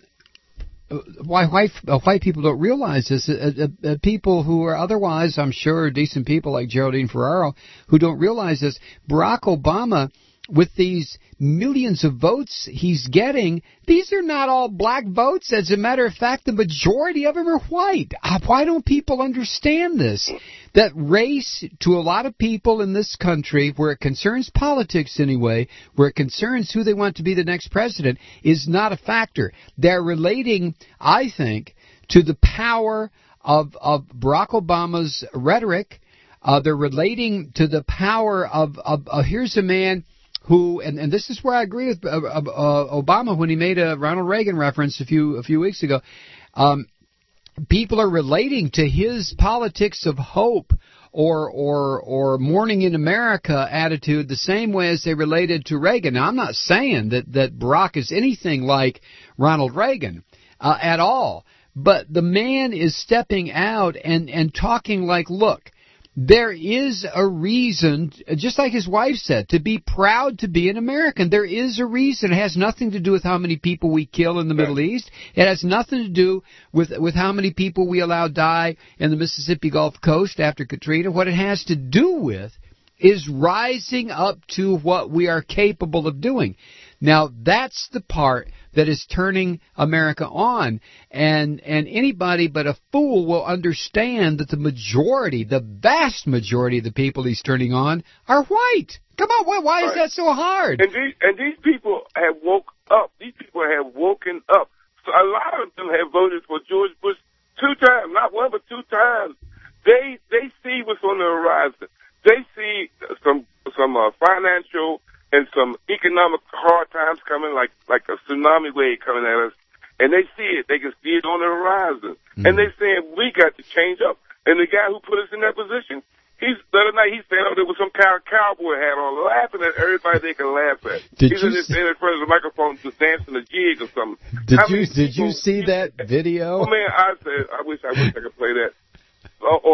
A: Why white uh, white people don't realize this? Uh, uh, uh, people who are otherwise, I'm sure, decent people like Geraldine Ferraro, who don't realize this. Barack Obama, with these millions of votes he's getting, these are not all black votes. As a matter of fact, the majority of them are white. Uh, why don't people understand this? That race, to a lot of people in this country, where it concerns politics anyway, where it concerns who they want to be the next president, is not a factor. They're relating, I think, to the power of, of Barack Obama's rhetoric. Uh, they're relating to the power of, of uh, here's a man who, and, and this is where I agree with uh, uh, Obama when he made a Ronald Reagan reference a few a few weeks ago. Um, people are relating to his politics of hope or or or morning in America attitude the same way as they related to Reagan. Now, I'm not saying that, that Barack is anything like Ronald Reagan uh, at all, but the man is stepping out and, and talking like, look, there is a reason, just like his wife said, to be proud to be an American. There is a reason. It has nothing to do with how many people we kill in the Middle East. It has nothing to do with with how many people we allow die in the Mississippi Gulf Coast after Katrina. What it has to do with is rising up to what we are capable of doing. Now, that's the part that is turning America on, and and anybody but a fool will understand that the majority, the vast majority of the people he's turning on are white. Come on, why, why is that so hard?
M: And these, and these people have woke up. These people have woken up. So a lot of them have voted for George Bush two times, not one, but two times. They they see what's on the horizon. They see some some uh, financial and some economic hard times coming, like like a tsunami wave coming at us, and they see it. They can see it on the horizon, mm-hmm. and they saying we got to change up. And the guy who put us in that position, he's the other night he's standing up there with some cow, cowboy hat on, laughing at everybody they can laugh at.
A: Did
M: he's
A: you
M: in, this, in front of the microphone just dancing a jig or something.
A: Did
M: I
A: you
M: mean,
A: did
M: people,
A: you see that video?
M: Oh man, I said I wish I wish I could play that. On, on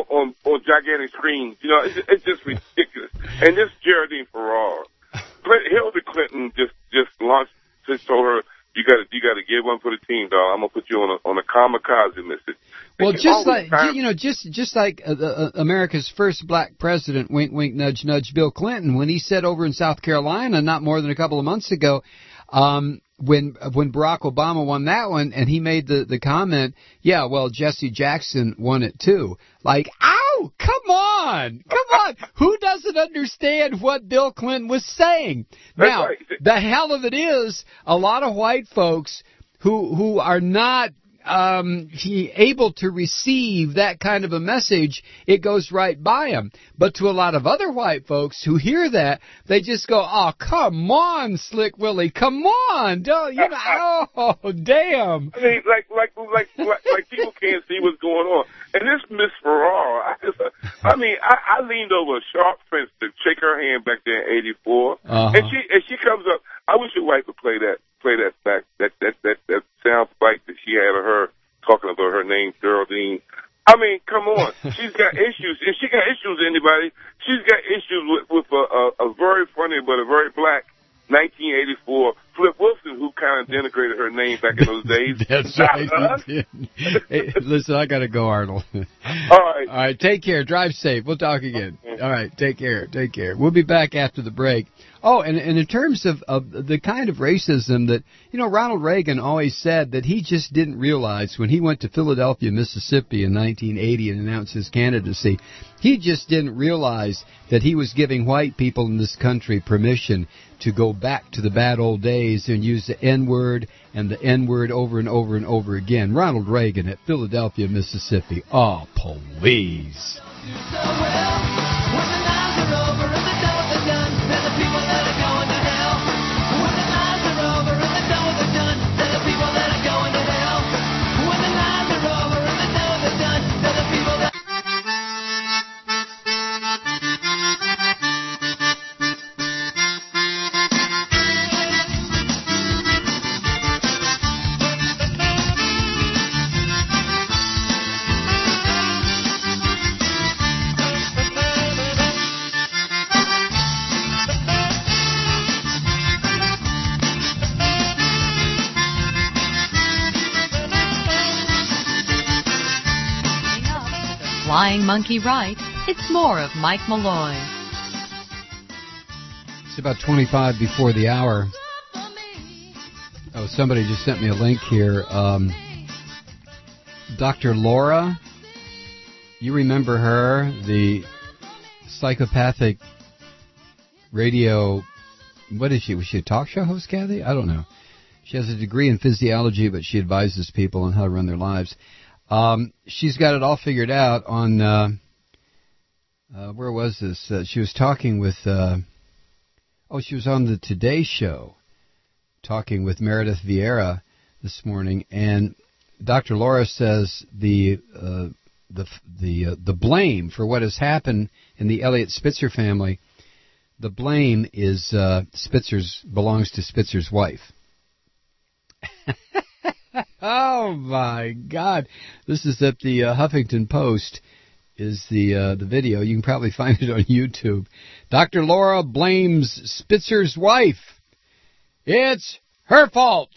M: on gigantic screens. You know, it's, it's just ridiculous. And this Geraldine Ferrara, Hillary Clinton just just launched, just told her, you got to you got to give one for the team, dog. I'm gonna put you on a on a kamikaze mission.
A: Well, just like time. you know, just just like uh, uh, America's first black president, wink, wink, nudge, nudge, Bill Clinton, when he said over in South Carolina, not more than a couple of months ago, um, when when Barack Obama won that one, and he made the the comment, yeah, well, Jesse Jackson won it too. Like, ow, come on, come on, who doesn't understand what Bill Clinton was saying?
M: That's
A: now,
M: right.
A: the hell of it is, a lot of white folks who who are not um, he able to receive that kind of a message, it goes right by them. But to a lot of other white folks who hear that, they just go, "Oh, come on, Slick Willie, come on, don't you know? Oh, damn!"
M: I mean, like, like, like, like, like people can't see what's going on. And this Miss Ferrara, I, just, I mean, I, I leaned over a sharp fence to shake her hand back there in eighty-four,
A: uh-huh.
M: and she and she comes up. I wish your wife would play that. Play that back, that that that that sound bite that she had of her talking about her name, Geraldine. I mean, come on, she's got issues. If she got issues, anybody, she's got issues with with a, a, a very funny but a very black nineteen eighty-four Flip Wilson, who kind of denigrated her name back in those days.
A: That's right. He did. Hey, listen, I gotta go, Arnold.
M: All right.
A: All right. Take care. Drive safe. We'll talk again. All right. Take care. Take care. We'll be back after the break. Oh, and, and in terms of, of the kind of racism that, you know, Ronald Reagan always said that he just didn't realize when he went to Philadelphia, Mississippi in nineteen eighty and announced his candidacy, he just didn't realize that he was giving white people in this country permission to go back to the bad old days and use the N-word and the N-word over and over and over again. Ronald Reagan at Philadelphia, Mississippi. Oh, please.
B: Flying Monkey Right, it's more of Mike Malloy.
A: It's about twenty-five before the hour. Oh, somebody just sent me a link here. Um, Doctor Laura, you remember her, the psychopathic radio, what is she? Was she a talk show host, Kathy? I don't know. She has a degree in physiology, but she advises people on how to run their lives. Um, she's got it all figured out on, uh, uh, where was this? Uh, she was talking with, uh, oh, she was on the Today Show talking with Meredith Vieira this morning, and Doctor Laura says the, uh, the, the, uh, the blame for what has happened in the Elliot Spitzer family, the blame is, uh, Spitzer's, belongs to Spitzer's wife. Oh my God! This is at the uh, Huffington Post. Is the uh, the video? You can probably find it on YouTube. Doctor Laura blames Spitzer's wife. It's her fault.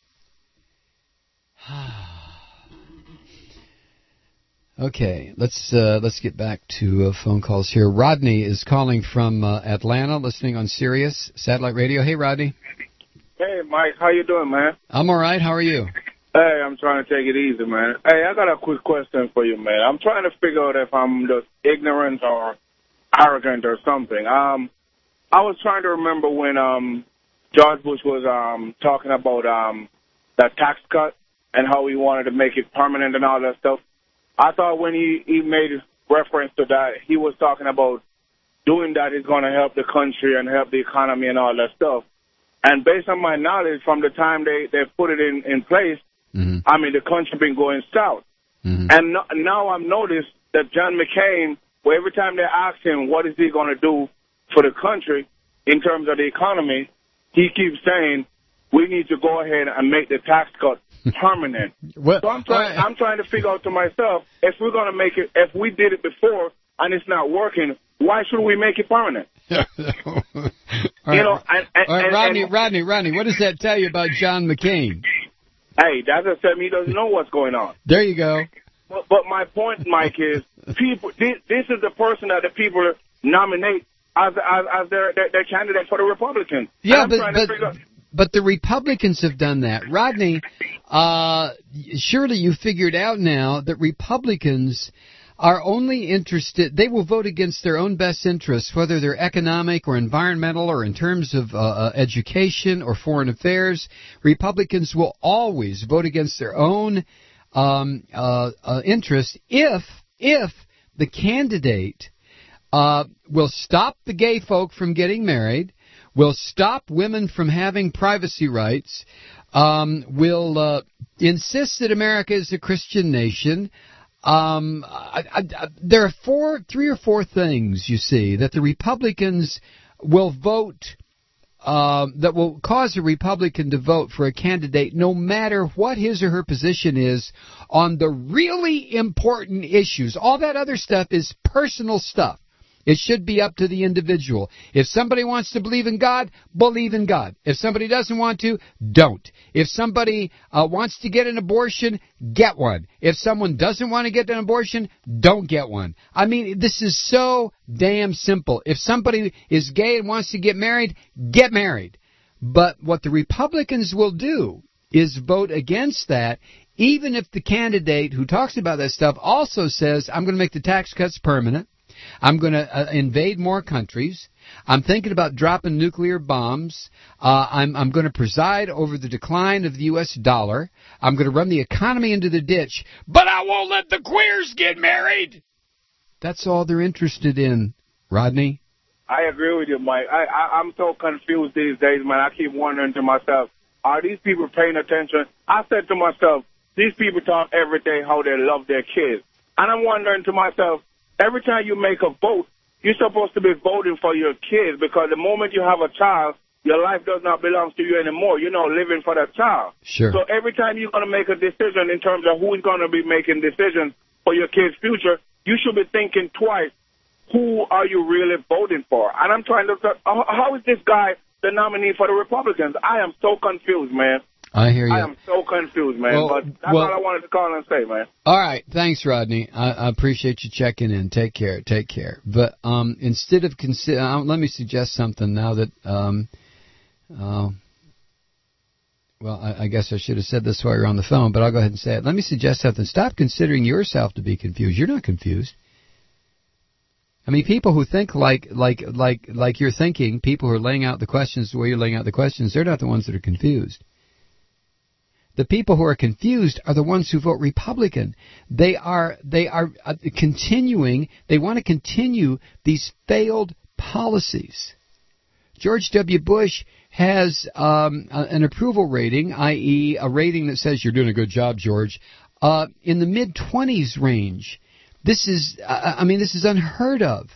A: Okay, let's uh, let's get back to uh, phone calls here. Rodney is calling from uh, Atlanta, listening on Sirius Satellite Radio. Hey, Rodney.
N: Hey, Mike. How you doing, man?
A: I'm all right. How are you?
N: Hey, I'm trying to take it easy, man. Hey, I got a quick question for you, man. I'm trying to figure out if I'm just ignorant or arrogant or something. Um, I was trying to remember when um George Bush was um talking about um that tax cut and how he wanted to make it permanent and all that stuff. I thought when he, he made reference to that, he was talking about doing that is going to help the country and help the economy and all that stuff. And based on my knowledge, from the time they, they put it in, in place, mm-hmm. I mean, the country been going south. Mm-hmm. And no, now I've noticed that John McCain, where every time they ask him what is he going to do for the country in terms of the economy, he keeps saying, we need to go ahead and make the tax cut permanent.
A: Well,
N: so I'm trying, I'm trying to figure out to myself, if we're going to make it, if we did it before, and it's not working, why should we make it permanent?
A: All
N: you
A: right.
N: know, and, and,
A: All right,
N: and,
A: Rodney,
N: and,
A: Rodney, Rodney, what does that tell you about John McCain?
N: hey, that just said he doesn't know what's going on.
A: There you go.
N: But, but my point, Mike, is people. This, this is the person that the people nominate as as, as their, their their candidate for the Republicans.
A: Yeah,
N: I'm
A: but
N: trying to
A: but,
N: figure out-
A: but the Republicans have done that. Rodney, uh, surely you figured out now that Republicans are only interested, they will vote against their own best interests, whether they're economic or environmental or in terms of uh, uh, education or foreign affairs. Republicans will always vote against their own um, uh, uh, interests if, if the candidate uh, will stop the gay folk from getting married, will stop women from having privacy rights, um, will uh, insist that America is a Christian nation. Um, I, I, I, there are four, three or four things, you see, that the Republicans will vote, uh, that will cause a Republican to vote for a candidate no matter what his or her position is on the really important issues. All that other stuff is personal stuff. It should be up to the individual. If somebody wants to believe in God, believe in God. If somebody doesn't want to, don't. If somebody uh, wants to get an abortion, get one. If someone doesn't want to get an abortion, don't get one. I mean, this is so damn simple. If somebody is gay and wants to get married, get married. But what the Republicans will do is vote against that, even if the candidate who talks about that stuff also says, I'm going to make the tax cuts permanent. I'm going to uh, invade more countries. I'm thinking about dropping nuclear bombs. Uh, I'm, I'm going to preside over the decline of the U S dollar. I'm going to run the economy into the ditch. But I won't let the queers get married. That's all they're interested in, Rodney.
N: I agree with you, Mike. I, I, I'm so confused these days, man. I keep wondering to myself, are these people paying attention? I said to myself, these people talk every day how they love their kids. And I'm wondering to myself, every time you make a vote, you're supposed to be voting for your kids, because the moment you have a child, your life does not belong to you anymore. You're not living for that child.
A: Sure.
N: So every time you're going to make a decision in terms of who's going to be making decisions for your kid's future, you should be thinking twice, who are you really voting for? And I'm trying to, how is this guy the nominee for the Republicans? I am so confused, man.
A: I hear you.
N: I am so confused, man.
A: Well,
N: but that's
A: well,
N: all I wanted to call and say, man.
A: All right. Thanks, Rodney. I, I appreciate you checking in. Take care. Take care. But um, instead of consider, uh, let me suggest something now that, um, uh, well, I, I guess I should have said this while you're on the phone, but I'll go ahead and say it. Let me suggest something. Stop considering yourself to be confused. You're not confused. I mean, people who think like like like like you're thinking, people who are laying out the questions the way you're laying out the questions, they're not the ones that are confused. The people who are confused are the ones who vote Republican. They are they are uh, continuing. They want to continue these failed policies. George W. Bush has um, a, an approval rating, that is, a rating that says you're doing a good job, George, uh, in the mid twenties range. This is, uh, I mean, this is unheard of.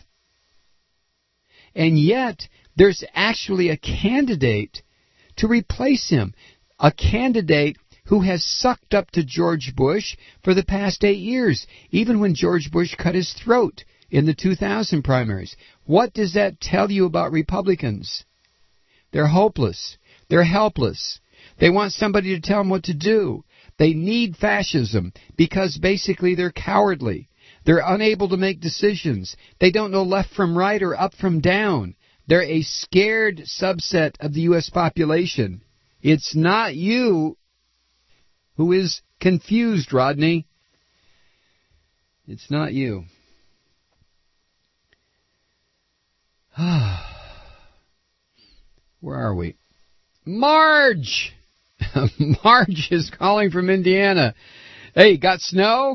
A: And yet, there's actually a candidate to replace him, a candidate who has sucked up to George Bush for the past eight years, even when George Bush cut his throat in the two thousand primaries. What does that tell you about Republicans? They're hopeless. They're helpless. They want somebody to tell them what to do. They need fascism because basically they're cowardly. They're unable to make decisions. They don't know left from right or up from down. They're a scared subset of the U S population. It's not you who is confused, Rodney. It's not you. Where are we? Marge! Marge is calling from Indiana. Hey, got snow?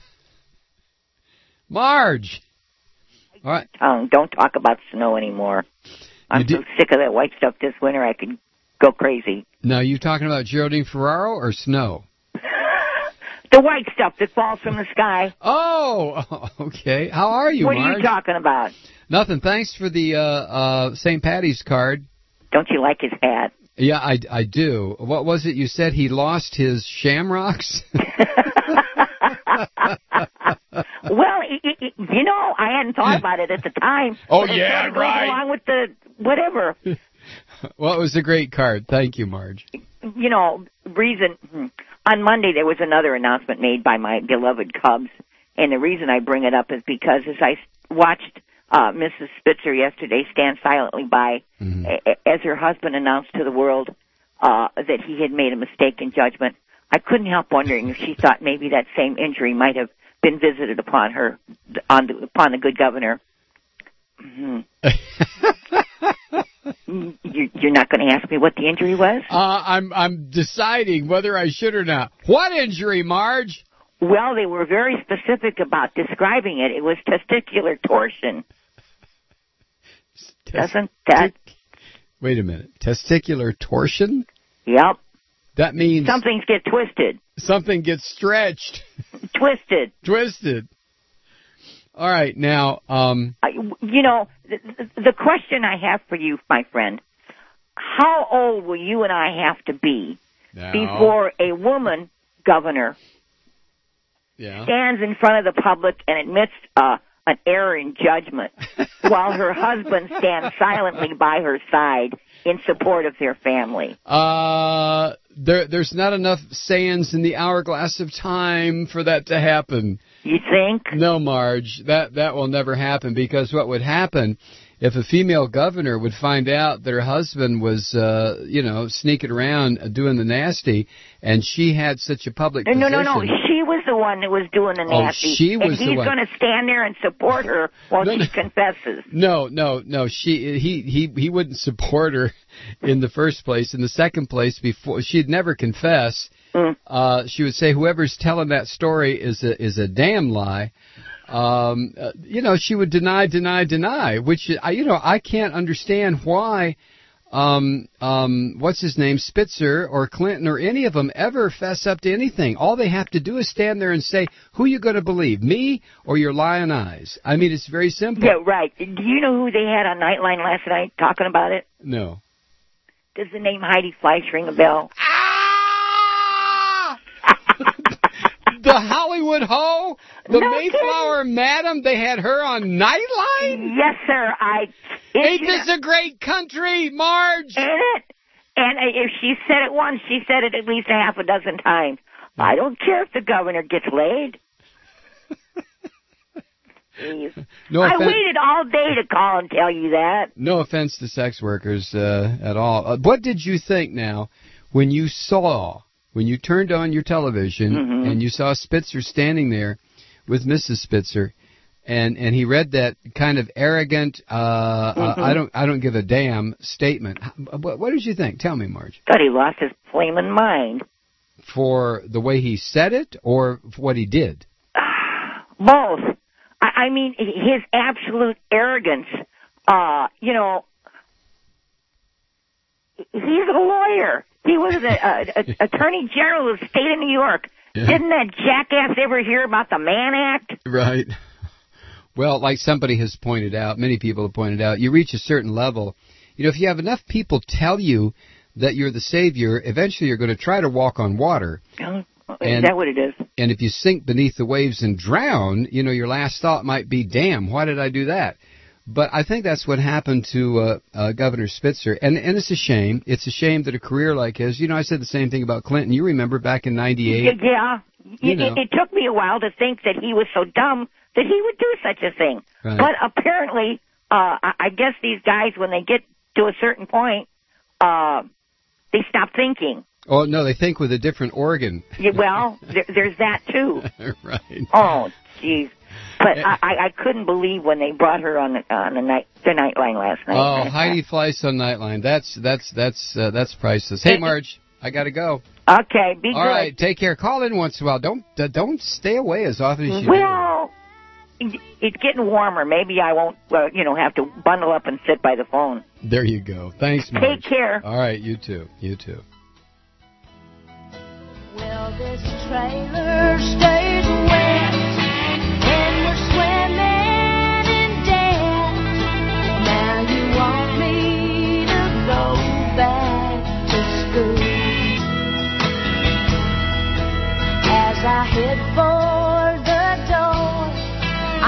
A: Marge! All right.
O: Um, don't talk about snow anymore. I'm so sick of that white stuff this winter, I could go crazy.
A: Now, you talking about Geraldine Ferraro or snow?
O: The white stuff that falls from the sky.
A: Oh, okay. How are you,
O: what
A: Marge?
O: What are you talking about?
A: Nothing. Thanks for the uh, uh, Saint Patty's card.
O: Don't you like his hat?
A: Yeah, I, I do. What was it you said? He lost his shamrocks?
O: Well, it, it, you know, I hadn't thought about it at the time.
A: Oh,
O: but it
A: yeah,
O: sort of goes
A: right.
O: along with the whatever.
A: Well, it was a great card. Thank you, Marge.
O: You know, reason, on Monday there was another announcement made by my beloved Cubs, and the reason I bring it up is because as I watched uh, Missus Spitzer yesterday stand silently by
A: Mm-hmm.
O: a- as her husband announced to the world uh, that he had made a mistake in judgment, I couldn't help wondering if she thought maybe that same injury might have been visited upon her, on the, upon the good governor. Mm-hmm. you, you're not going to ask me what the injury was?
A: Uh, I'm I'm deciding whether I should or not. What injury, Marge?
O: Well, they were very specific about describing it. It was testicular torsion. Doesn't that...
A: Wait a minute. Testicular torsion?
O: Yep.
A: That means...
O: Some things get twisted.
A: Something gets stretched.
O: Twisted.
A: Twisted. All right, now... um,
O: I, you know, the, the question I have for you, my friend, how old will you and I have to be
A: now,
O: before a woman governor
A: yeah.
O: stands in front of the public and admits uh, an error in judgment while her husband stands silently by her side in support of their family?
A: Uh, there, there's not enough sands in the hourglass of time for that to happen.
O: You think?
A: No, Marge, that, that will never happen, because what would happen if a female governor would find out that her husband was, uh, you know, sneaking around uh, doing the nasty, and she had such a public
O: no,
A: position.
O: No, no, no. She was the one that was doing the nasty.
A: Oh, she was
O: and
A: the one.
O: he's going to stand there and support her while
A: no,
O: she
A: no.
O: confesses.
A: No, no, no. She, he, he, he wouldn't support her in the first place. In the second place, before she'd never confess.
O: Mm.
A: Uh, she would say, "Whoever's telling that story is a is a damn lie." Um, uh, you know, she would deny, deny, deny. Which I, you know, I can't understand why. Um, um, what's his name, Spitzer or Clinton or any of them ever fess up to anything. All they have to do is stand there and say, "Who you going to believe, me or your lying eyes?" I mean, it's very simple.
O: Yeah, right. Do you know who they had on Nightline last night talking about it?
A: No.
O: Does the name Heidi Fleiss ring a bell?
A: The Hollywood Ho? The
O: No
A: Mayflower
O: kidding.
A: Madam? They had her on Nightline?
O: Yes, sir. I.
A: Ain't this a great country, Marge?
O: Ain't it? And if she said it once, she said it at least a half a dozen times. I don't care if the governor gets laid. Jeez.
A: No
O: I
A: offense-
O: waited all day to call and tell you that.
A: No offense to sex workers uh, at all. Uh, what did you think now when you saw, when you turned on your television
O: Mm-hmm.
A: and you saw Spitzer standing there with Missus Spitzer, and, and he read that kind of arrogant, uh,
O: Mm-hmm.
A: uh, I don't I don't give a damn statement. What, what did you think? Tell me, Marge.
O: Thought he lost his flaming mind.
A: For the way he said it or for what he did?
O: Both. I, I mean, his absolute arrogance. Uh, you know, he's a lawyer. He was a, a, a attorney general of the state of New York.
A: Yeah.
O: Didn't that jackass ever hear about the Mann Act?
A: Right. Well, like somebody has pointed out, many people have pointed out, you reach a certain level. You know, if you have enough people tell you that you're the savior, eventually you're going to try to walk on water.
O: Oh, is
A: And-
O: that what it is?
A: And if you sink beneath the waves and drown, you know, your last thought might be, damn, why did I do that? But I think that's what happened to uh, uh, Governor Spitzer. And, and it's a shame. It's a shame that a career like his, you know, I said the same thing about Clinton. You remember back in ninety-eight?
O: Yeah.
A: You
O: It,
A: know.
O: it, it took me a while to think that he was so dumb that he would do such a thing.
A: Right.
O: But apparently, uh, I, I guess these guys, when they get to a certain point, uh, they stop thinking.
A: Oh, no, they think with a different organ.
O: Yeah, well, there, there's that too.
A: Right.
O: Oh, jeez. But I, I, I couldn't believe when they brought her on the, on the night the Nightline last night.
A: Oh, Heidi Fleiss on Nightline. That's that's that's uh, that's priceless. Hey, Marge, I got to go.
O: Okay, be
A: All
O: good.
A: right, take care. Call in once in a while. Don't uh, don't stay away as often as you
O: Well, it- it's getting warmer. Maybe I won't, uh, you know, have to bundle up and sit by the phone.
A: do. There you go. Thanks, Marge.
O: Take care.
A: All right, you too. You too.
P: Well, this trailer stays wet, and we're swimming in debt. Now you want me to go back to school. As I head for the door,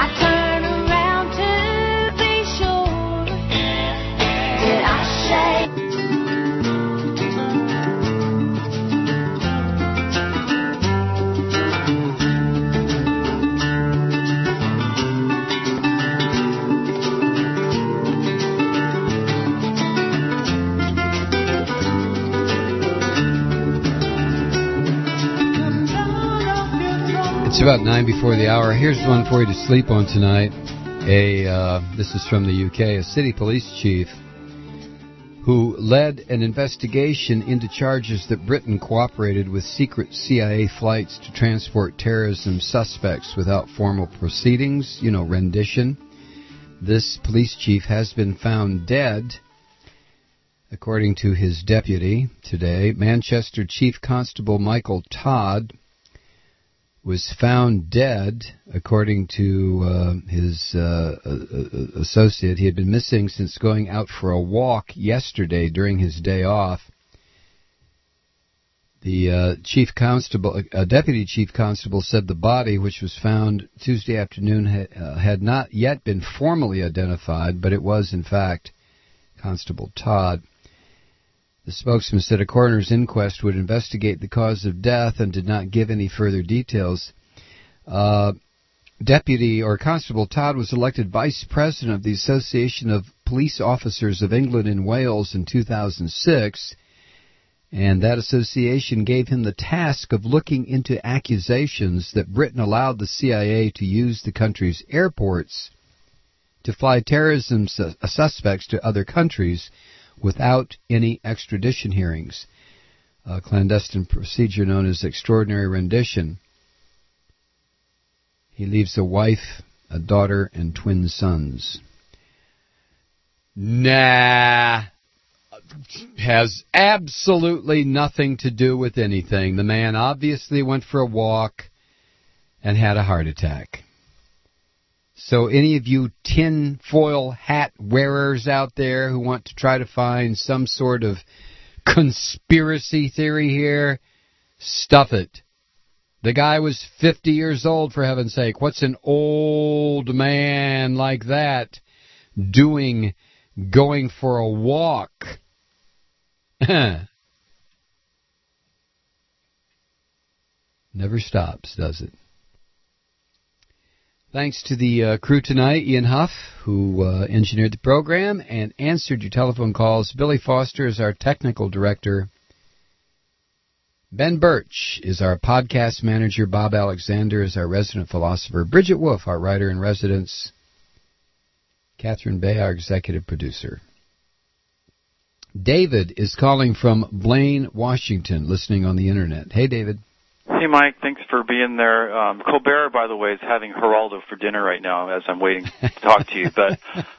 A: It's about nine before the hour. Here's one for you to sleep on tonight. A uh, this is from the U K. A city police chief who led an investigation into charges that Britain cooperated with secret C I A flights to transport terrorism suspects without formal proceedings, you know, rendition. This police chief has been found dead, according to his deputy today. Manchester Chief Constable Michael Todd was found dead, according to uh, his uh, associate. He had been missing since going out for a walk yesterday during his day off. The uh, chief constable, uh, deputy chief constable, said the body, which was found Tuesday afternoon, ha- uh, had not yet been formally identified, but it was, in fact, Constable Todd. The spokesman said a coroner's inquest would investigate the cause of death and did not give any further details. Uh, Deputy or Constable Todd was elected vice president of the Association of Police Officers of England and Wales in two thousand six, and that association gave him the task of looking into accusations that Britain allowed the C I A to use the country's airports to fly terrorism su- suspects to other countries without any extradition hearings, a clandestine procedure known as extraordinary rendition. He leaves a wife, a daughter, and twin sons. Nah, has absolutely nothing to do with anything. The man obviously went for a walk and had a heart attack. So any of you tin-foil hat wearers out there who want to try to find some sort of conspiracy theory here, stuff it. The guy was fifty years old, for heaven's sake. What's an old man like that doing going for a walk? Never stops, does it? Thanks to the uh, crew tonight, Ian Huff, who uh, engineered the program and answered your telephone calls. Billy Foster is our technical director. Ben Birch is our podcast manager. Bob Alexander is our resident philosopher. Bridget Wolf, our writer-in-residence. Catherine Bay, our executive producer. David is calling from Blaine, Washington, listening on the Internet. Hey, David.
Q: Hey, Mike. Thanks for being there. Um, Colbert, by the way, is having Geraldo for dinner right now as I'm waiting to talk to you. But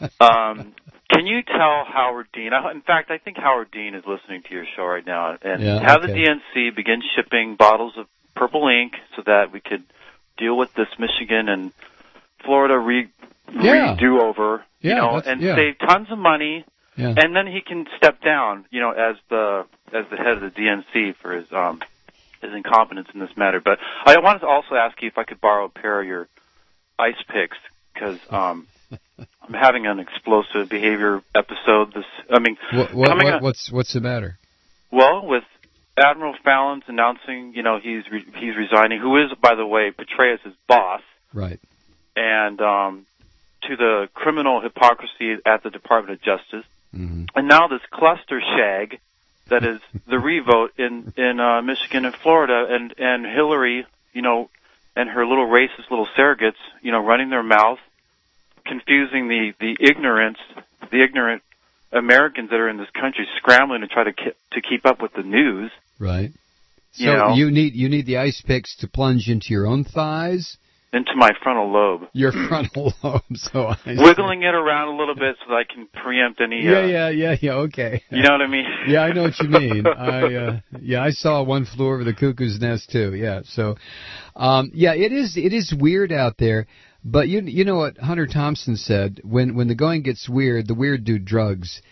Q: um, can you tell Howard Dean, I, in fact, I think Howard Dean is listening to your show right now, and
A: Yeah,
Q: have
A: okay.
Q: the D N C begin shipping bottles of purple ink so that we could deal with this Michigan and Florida re,
A: Yeah.
Q: redo-over,
A: Yeah,
Q: you know,
A: that's-
Q: and
A: yeah.
Q: save tons of money.
A: Yeah.
Q: And then he can step down, you know, as the as the head of the D N C for his um his incompetence in this matter. But I wanted to also ask you if I could borrow a pair of your ice picks because um I'm having an explosive behavior episode. This, I mean,
A: What, what,
Q: coming
A: what,
Q: up-
A: what's what's the matter?
Q: well, with Admiral Fallon's announcing, you know, he's re- he's resigning. Who is, by the way, Petraeus' boss,
A: Right.
Q: and um to the criminal hypocrisy at the Department of Justice.
A: Mm-hmm.
Q: And now this cluster shag that is the revote in in uh, Michigan and Florida, and and Hillary, you know, and her little racist little surrogates, you know, running their mouth, confusing the the ignorance, the ignorant Americans that are in this country, scrambling to try to ki- to keep up with the news.
A: Right. So
Q: You know.
A: you need you need the ice picks to plunge into your own thighs,
Q: Into my frontal lobe,
A: your frontal lobe. So I see.
Q: wiggling it around a little bit so that I can preempt any.
A: Yeah,
Q: uh,
A: yeah, yeah, yeah. Okay.
Q: You know what I mean?
A: Yeah, I know what you mean. I uh, yeah, I saw one flew over the cuckoo's nest too. Yeah, so um, yeah, it is it is weird out there. But you you know what Hunter Thompson said, when when the going gets weird, the weird do drugs.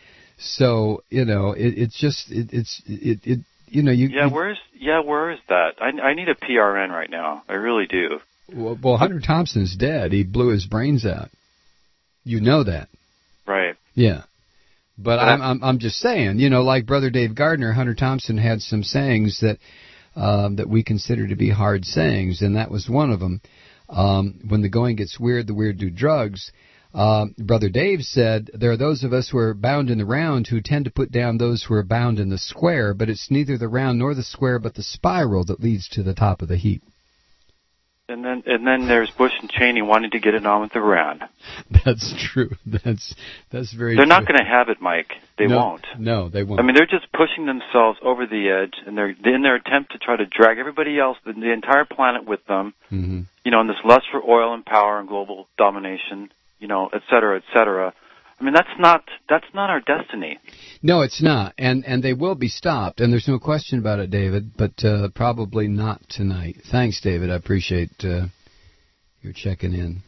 A: So you know it, it's just it, it's it, it you know you
Q: Yeah,
A: you,
Q: where's yeah, where is that? I I need a P R N right now. I really do.
A: well, well Hunter Thompson's dead. He blew his brains out. You know that.
Q: Right.
A: Yeah. But I'm, I'm I'm just saying, you know, like Brother Dave Gardner, Hunter Thompson had some sayings that um, that we consider to be hard sayings, and that was one of them. Um, when the going gets weird, the weird do drugs. Um, Brother Dave said, there are those of us who are bound in the round who tend to put down those who are bound in the square, but it's neither the round nor the square, but the spiral that leads to the top of the heap.
Q: And then and then there's Bush and Cheney wanting to get it on with Iran.
A: That's true. That's that's very
Q: They're
A: true.
Q: not going to have it, Mike. They
A: no,
Q: won't.
A: No, they won't.
Q: I mean, they're just pushing themselves over the edge, and they're in their attempt to try to drag everybody else, the, the entire planet, with them.
A: Mm-hmm.
Q: You know, in this lust for oil and power and global domination. You know, et cetera, et cetera. I mean, that's not that's not our destiny.
A: No, it's not, and and they will be stopped, and there's no question about it, David. But uh, probably not tonight. Thanks, David. I appreciate uh, your checking in.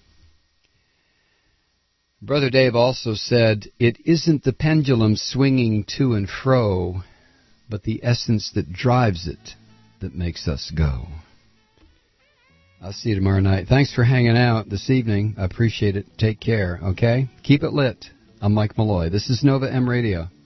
A: Brother Dave also said, "It isn't the pendulum swinging to and fro, but the essence that drives it that makes us go." I'll see you tomorrow night. Thanks for hanging out this evening. I appreciate it. Take care, okay? Keep it lit. I'm Mike Malloy. This is Nova M Radio.